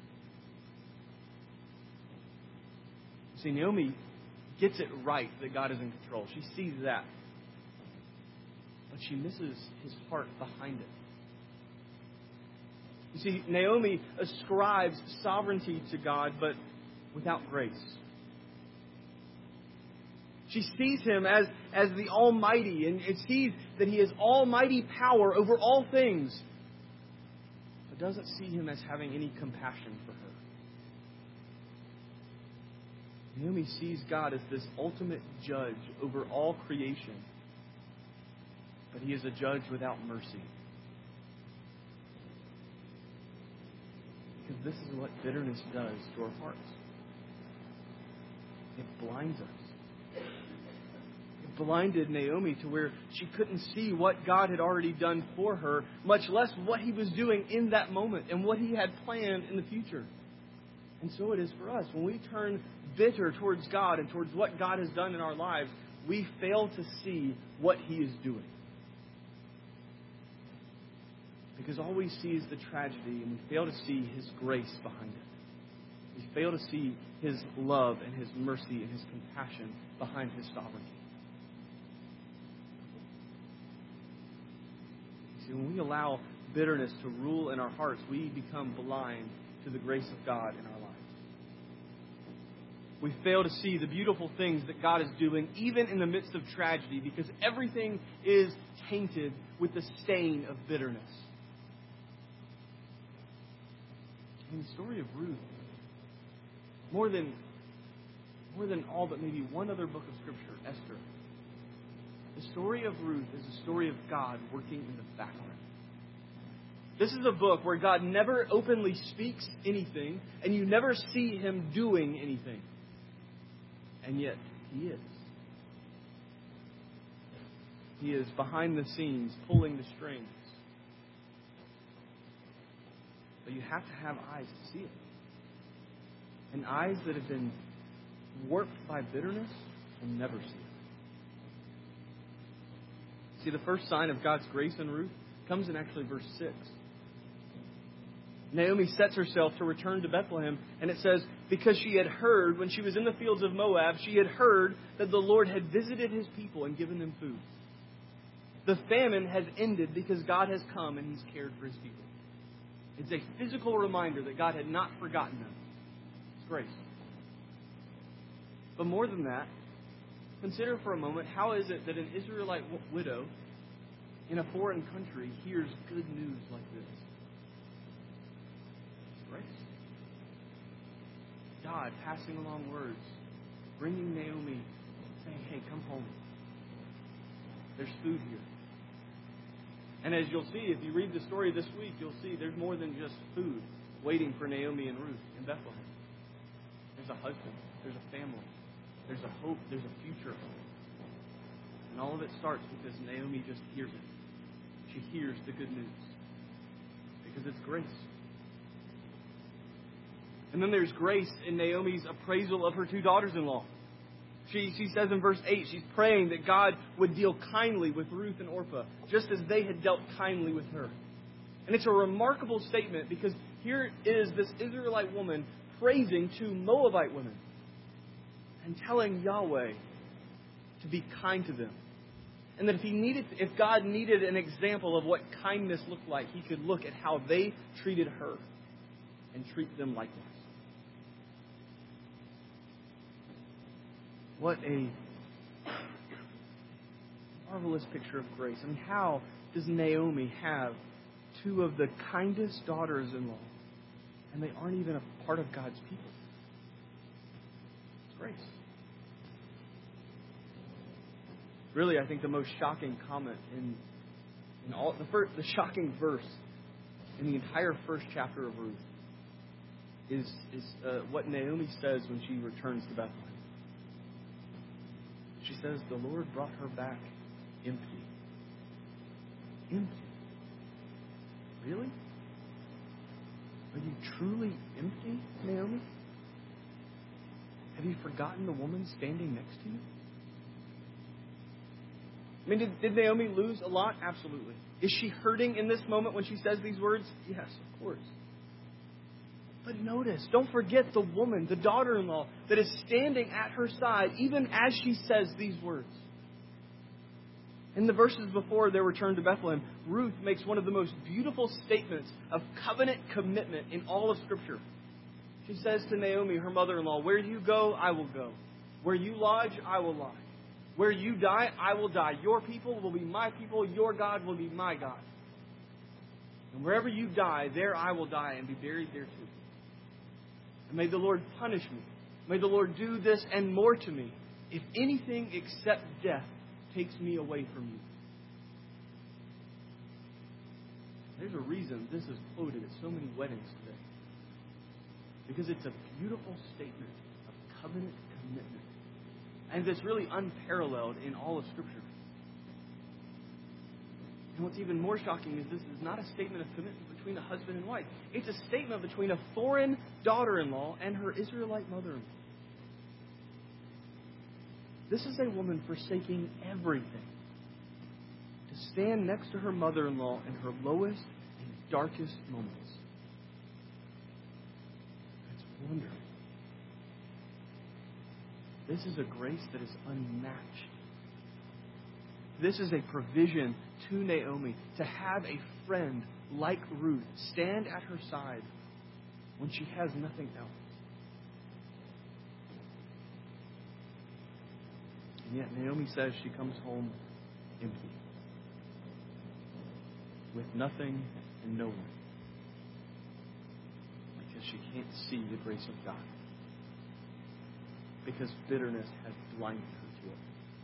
See, Naomi gets it right that God is in control. She sees that. But she misses His heart behind it. You see, Naomi ascribes sovereignty to God, but without grace. She sees Him as, as the Almighty, and it sees that He has almighty power over all things, but doesn't see Him as having any compassion for her. Naomi sees God as this ultimate judge over all creation, but He is a judge without mercy. Because this is what bitterness does to our hearts. It blinds us. It blinded Naomi to where she couldn't see what God had already done for her, much less what He was doing in that moment and what He had planned in the future. And so it is for us. When we turn bitter towards God and towards what God has done in our lives, we fail to see what He is doing. Because all we see is the tragedy, and we fail to see His grace behind it. We fail to see His love and His mercy and His compassion behind His sovereignty. See, when we allow bitterness to rule in our hearts, we become blind to the grace of God in our lives. We fail to see the beautiful things that God is doing, even in the midst of tragedy, because everything is tainted with the stain of bitterness. In the story of Ruth, more than, more than all but maybe one other book of Scripture, Esther, the story of Ruth is a story of God working in the background. This is a book where God never openly speaks anything, and you never see Him doing anything. And yet, He is. He is behind the scenes, pulling the strings. But you have to have eyes to see it. And eyes that have been warped by bitterness will never see it. See, the first sign of God's grace in Ruth comes in actually verse six. Naomi sets herself to return to Bethlehem, and it says, because she had heard, when she was in the fields of Moab, she had heard that the Lord had visited His people and given them food. The famine has ended because God has come and He's cared for His people. It's a physical reminder that God had not forgotten them. It's grace. But more than that, consider for a moment, how is it that an Israelite w- widow in a foreign country hears good news like this? It's grace. God passing along words, bringing Naomi, saying, hey, come home. There's food here. And as you'll see, if you read the story this week, you'll see there's more than just food waiting for Naomi and Ruth in Bethlehem. There's a husband. There's a family. There's a hope. There's a future. And all of it starts because Naomi just hears it. She hears the good news. Because it's grace. And then there's grace in Naomi's appraisal of her two daughters-in-law. She, she says in verse eight, she's praying that God would deal kindly with Ruth and Orpah, just as they had dealt kindly with her. And it's a remarkable statement because here is this Israelite woman praising two Moabite women and telling Yahweh to be kind to them. And that if he needed, if God needed an example of what kindness looked like, He could look at how they treated her and treat them likewise. What a marvelous picture of grace. I mean, how does Naomi have two of the kindest daughters-in-law, and they aren't even a part of God's people? It's grace. Really, I think the most shocking comment in, in all the first, the shocking verse in the entire first chapter of Ruth is is uh, what Naomi says when she returns to Bethlehem. She says, the Lord brought her back empty. Empty. Really? Are you truly empty, Naomi? Have you forgotten the woman standing next to you? I mean, did, did Naomi lose a lot? Absolutely. Is she hurting in this moment when she says these words? Yes, of course. But notice, don't forget the woman, the daughter-in-law, that is standing at her side even as she says these words. In the verses before their return to Bethlehem, Ruth makes one of the most beautiful statements of covenant commitment in all of Scripture. She says to Naomi, her mother-in-law, where you go, I will go. Where you lodge, I will lodge. Where you die, I will die. Your people will be my people. Your God will be my God. And wherever you die, there I will die and be buried there too. And may the Lord punish me. May the Lord do this and more to me, if anything except death takes me away from you. There's a reason this is quoted at so many weddings today. Because it's a beautiful statement of covenant commitment. And it's really unparalleled in all of Scripture. And what's even more shocking is this is not a statement of commitment between a husband and wife. It's a statement between a foreign daughter-in-law and her Israelite mother-in-law. This is a woman forsaking everything to stand next to her mother-in-law in her lowest and darkest moments. It's wonderful. This is a grace that is unmatched. This is a provision to Naomi to have a friend like Ruth stand at her side when she has nothing else. And yet Naomi says she comes home empty, with nothing and no one, because she can't see the grace of God, because bitterness has blinded her to it.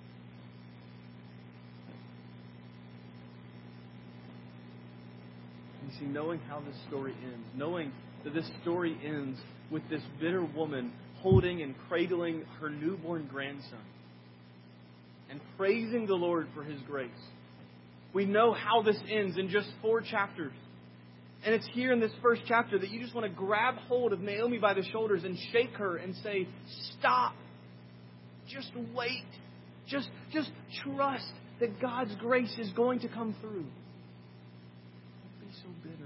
You see, knowing how this story ends, knowing that this story ends with this bitter woman holding and cradling her newborn grandson and praising the Lord for His grace. We know how this ends in just four chapters. And it's here in this first chapter that you just want to grab hold of Naomi by the shoulders and shake her and say, stop. Just wait. Just, just trust that God's grace is going to come through. Don't be so bitter.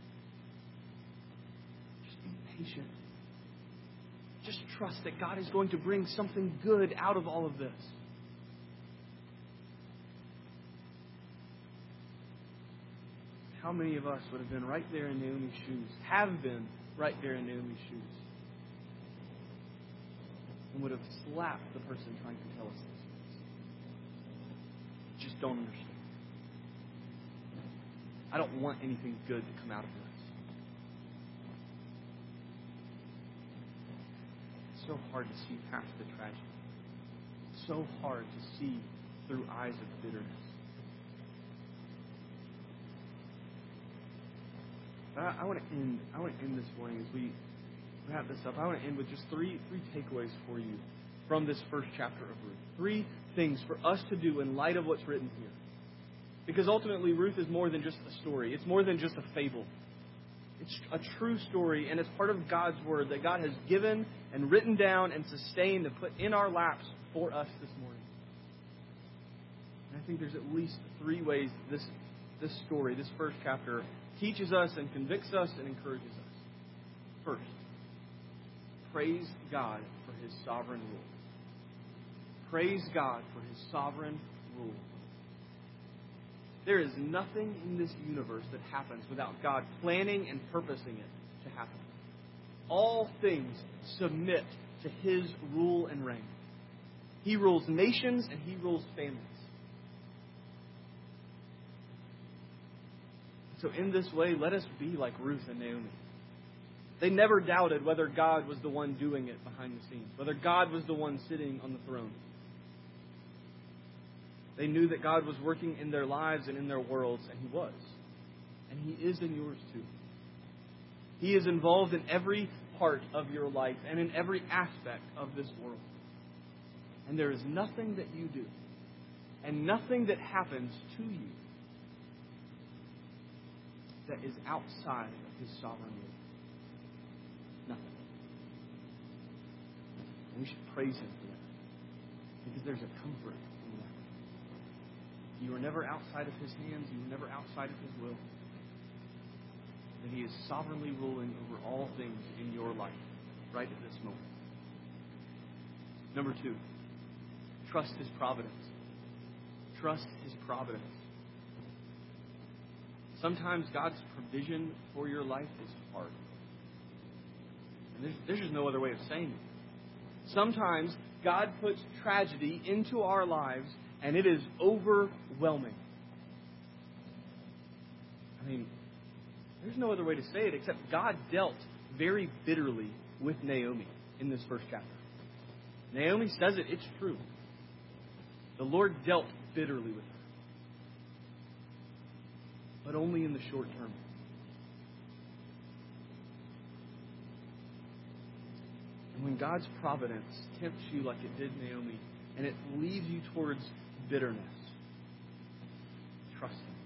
Just be patient. Just trust that God is going to bring something good out of all of this. How many of us would have been right there in Naomi's shoes, have been right there in Naomi's shoes, and would have slapped the person trying to tell us this? Just don't understand. I don't want anything good to come out of this. It's so hard to see past the tragedy. It's so hard to see through eyes of bitterness. But I, I want to end. I want to end this morning as we wrap this up. I want to end with just three three takeaways for you from this first chapter of Ruth. Three things for us to do in light of what's written here. Because ultimately, Ruth is more than just a story. It's more than just a fable. It's a true story, and it's part of God's Word that God has given and written down and sustained and put in our laps for us this morning. And I think there's at least three ways this this story, this first chapter, teaches us and convicts us and encourages us. First, praise God for His sovereign rule. Praise God for His sovereign rule. There is nothing in this universe that happens without God planning and purposing it to happen. All things submit to His rule and reign. He rules nations and He rules families. So in this way, let us be like Ruth and Naomi. They never doubted whether God was the one doing it behind the scenes, whether God was the one sitting on the throne. They knew that God was working in their lives and in their worlds, and He was. And He is in yours too. He is involved in every part of your life and in every aspect of this world. And there is nothing that you do and nothing that happens to you that is outside of His sovereign will. Nothing. And we should praise Him for that. Because there's a comfort in that. You are never outside of His hands. You are never outside of His will. That He is sovereignly ruling over all things in your life right at this moment. Number two, trust His providence. Trust His providence. Sometimes God's provision for your life is hard. And there's, there's just no other way of saying it. Sometimes God puts tragedy into our lives, and it is overwhelming. I mean, there's no other way to say it except God dealt very bitterly with Naomi in this first chapter. Naomi says it, it's true. The Lord dealt bitterly with her. But only in the short term. And when God's providence tempts you like it did Naomi, and it leads you towards bitterness, trust Him.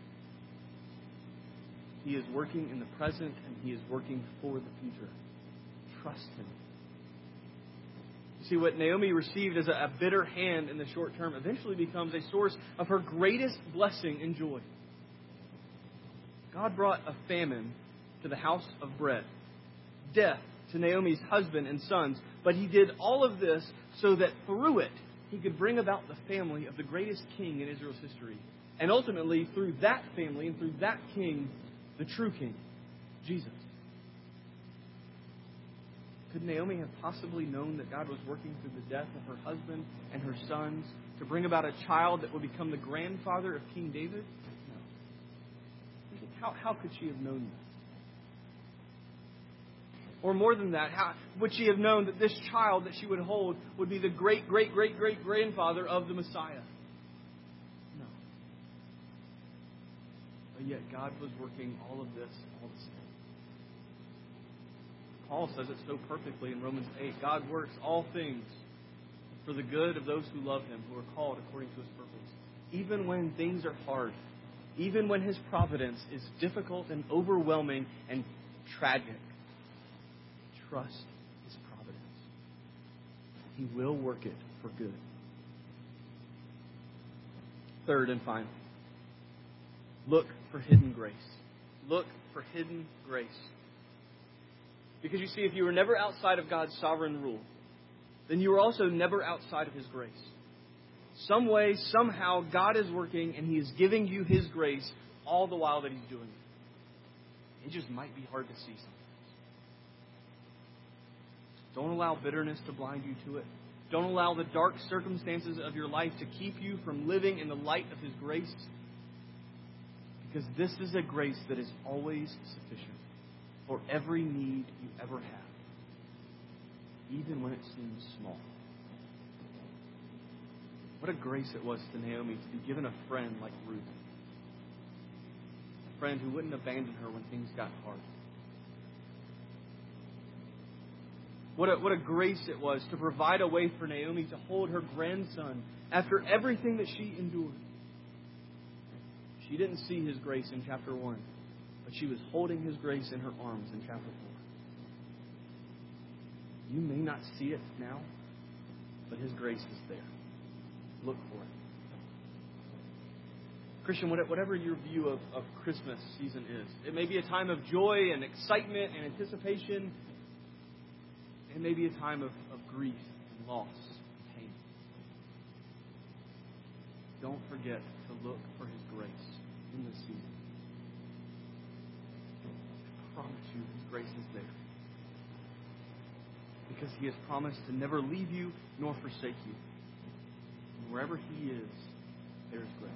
He is working in the present, and He is working for the future. Trust Him. You see, what Naomi received as a, a bitter hand in the short term eventually becomes a source of her greatest blessing and joy. God brought a famine to the house of bread, death to Naomi's husband and sons, but he did all of this so that through it he could bring about the family of the greatest king in Israel's history. And ultimately, through that family and through that king, the true king, Jesus. Could Naomi have possibly known that God was working through the death of her husband and her sons to bring about a child that would become the grandfather of King David? No. How, how could she have known that? Or more than that, how would she have known that this child that she would hold would be the great, great, great, great grandfather of the Messiah? No. But yet God was working all of this all the same. Paul says it so perfectly in Romans eight. God works all things for the good of those who love Him, who are called according to His purpose. Even when things are hard, even when His providence is difficult and overwhelming and tragic, trust His providence. He will work it for good. Third and final, look for hidden grace. Look for hidden grace. Because you see, if you were never outside of God's sovereign rule, then you are also never outside of His grace. Some way, somehow, God is working and He is giving you His grace all the while that He's doing it. It just might be hard to see sometimes. Don't allow bitterness to blind you to it. Don't allow the dark circumstances of your life to keep you from living in the light of His grace. Because this is a grace that is always sufficient for every need you ever have, even when it seems small. What a grace it was to Naomi to be given a friend like Ruth. A friend who wouldn't abandon her when things got hard. What a, what a grace it was to provide a way for Naomi to hold her grandson after everything that she endured. She didn't see His grace in chapter one, but she was holding His grace in her arms in chapter four. You may not see it now, but His grace is there. Look for it. Christian, whatever your view of, of Christmas season is, it may be a time of joy and excitement and anticipation. It may be a time of, of grief and loss and pain. Don't forget to look for His grace in this season. I promise you His grace is there. Because He has promised to never leave you nor forsake you. And wherever He is, there is grace.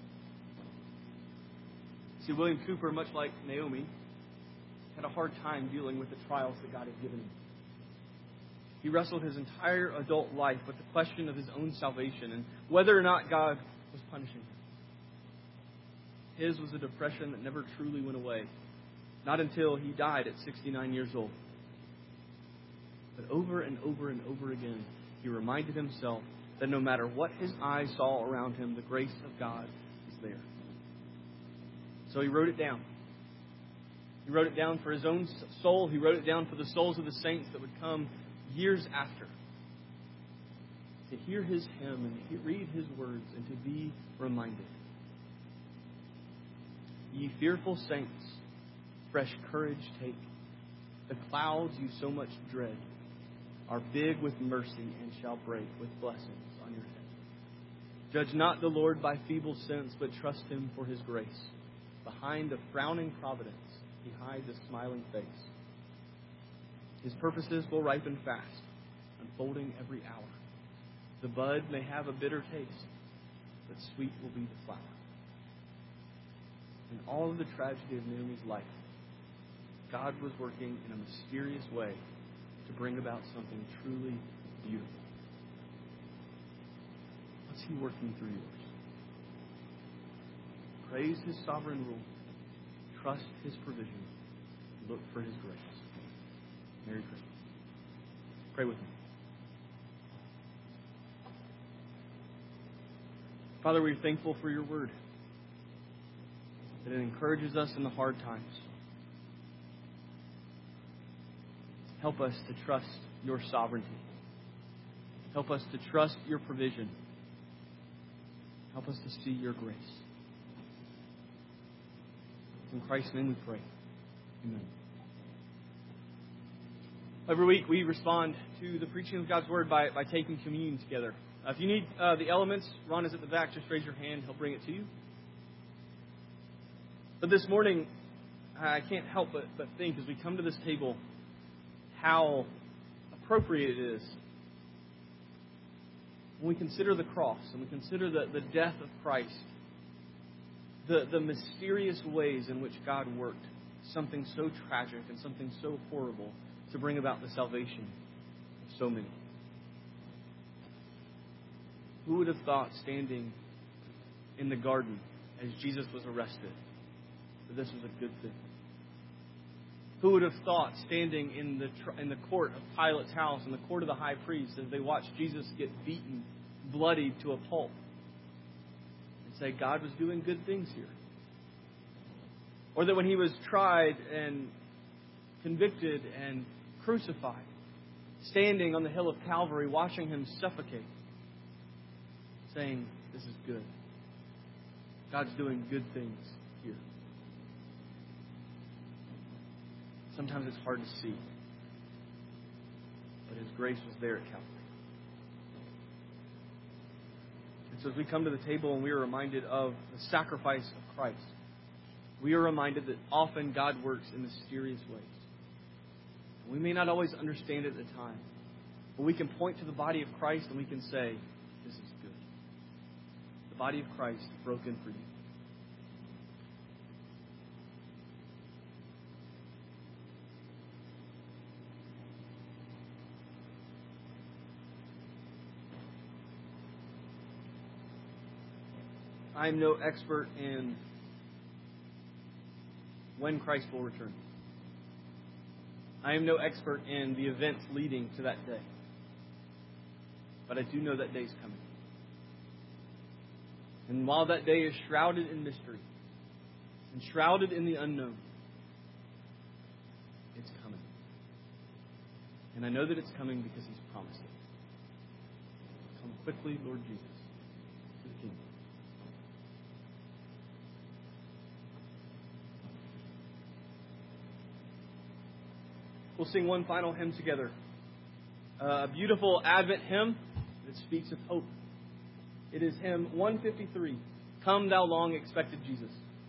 See, William Cooper, much like Naomi, had a hard time dealing with the trials that God had given him. He wrestled his entire adult life with the question of his own salvation and whether or not God was punishing him. His was a depression that never truly went away, not until he died at sixty-nine years old. But over and over and over again, he reminded himself that no matter what his eyes saw around him, the grace of God is there. So he wrote it down. He wrote it down for his own soul. He wrote it down for the souls of the saints that would come years after, to hear his hymn and to read his words and to be reminded. Ye fearful saints, fresh courage take. The clouds you so much dread are big with mercy and shall break with blessings on your head. Judge not the Lord by feeble sense, but trust Him for His grace. Behind a frowning providence, He hides a smiling face. His purposes will ripen fast, unfolding every hour. The bud may have a bitter taste, but sweet will be the flower. In all of the tragedy of Naomi's life, God was working in a mysterious way to bring about something truly beautiful. What's He working through yours? Praise His sovereign rule. Trust His provision. Look for His grace. Merry Christmas. Pray with me. Father, we're thankful for your word, that it encourages us in the hard times. Help us to trust your sovereignty. Help us to trust your provision. Help us to see your grace. In Christ's name we pray. Amen. Every week we respond to the preaching of God's Word by, by taking communion together. Uh, if you need uh, the elements, Ron is at the back. Just raise your hand. He'll bring it to you. But this morning, I can't help but, but think as we come to this table how appropriate it is when we consider the cross and we consider the, the death of Christ, the, the mysterious ways in which God worked something so tragic and something so horrible to bring about the salvation of so many. Who would have thought standing in the garden as Jesus was arrested that this was a good thing? Who would have thought standing in the in the court of Pilate's house, in the court of the high priest, as they watched Jesus get beaten, bloodied to a pulp, and say God was doing good things here? Or that when he was tried and convicted and crucified, standing on the hill of Calvary, watching him suffocate, saying, this is good. God's doing good things here. Sometimes it's hard to see, but his grace was there at Calvary. And so as we come to the table and we are reminded of the sacrifice of Christ, we are reminded that often God works in mysterious ways. We may not always understand it at the time, but we can point to the body of Christ and we can say, this is good. The body of Christ broken for you. I am no expert in when Christ will return. I am no expert in the events leading to that day. But I do know that day is coming. And while that day is shrouded in mystery and shrouded in the unknown, it's coming. And I know that it's coming because he's promised it. Come quickly, Lord Jesus, to the kingdom. We'll sing one final hymn together. Uh, a beautiful Advent hymn that speaks of hope. It is hymn one fifty-three, Come Thou Long Expected Jesus.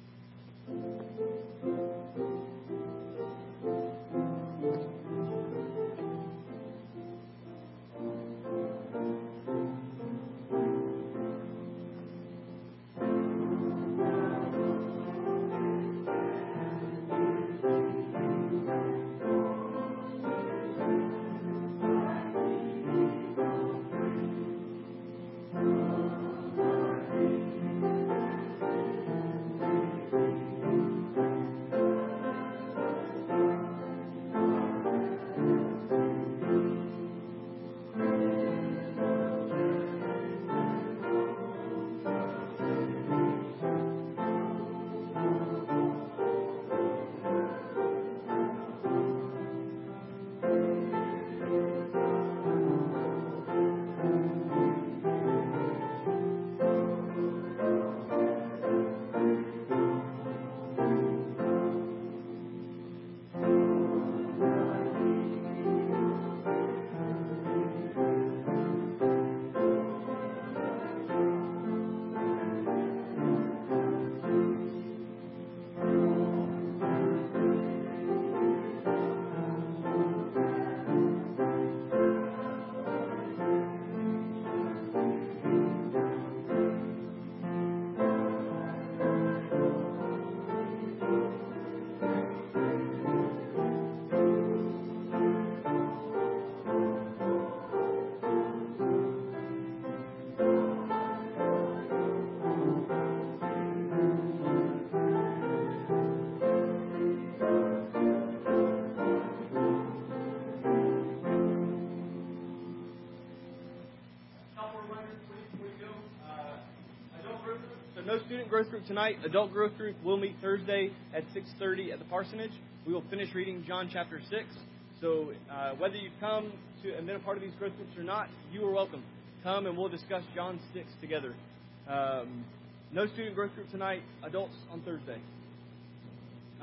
No student growth group tonight. Adult growth group will meet Thursday at six thirty at the parsonage. We will finish reading John chapter six. So uh, whether you've come to and been a part of these growth groups or not, you are welcome. Come and we'll discuss John six together. Um, no student growth group tonight. Adults on Thursday.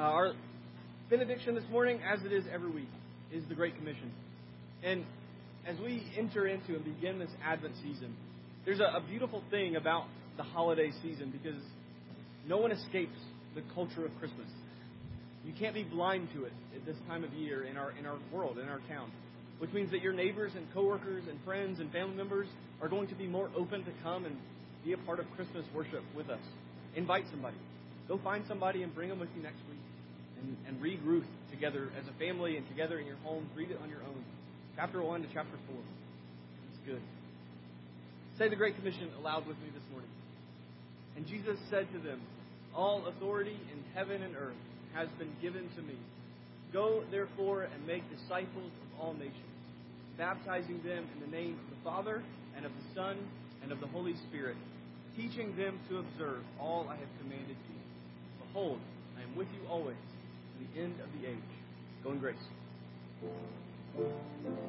Uh, our benediction this morning, as it is every week, is the Great Commission. And as we enter into and begin this Advent season, there's a, a beautiful thing about the holiday season because no one escapes the culture of Christmas. You can't be blind to it at this time of year in our in our world, in our town, which means that your neighbors and coworkers and friends and family members are going to be more open to come and be a part of Christmas worship with us. Invite somebody. Go find somebody and bring them with you next week and, and read Ruth together as a family and together in your homes. Read it on your own. Chapter one to chapter four. It's good. Say the Great Commission aloud with me this morning. And Jesus said to them, all authority in heaven and earth has been given to me. Go, therefore, and make disciples of all nations, baptizing them in the name of the Father, and of the Son, and of the Holy Spirit, teaching them to observe all I have commanded you. Behold, I am with you always, to the end of the age. Go in grace.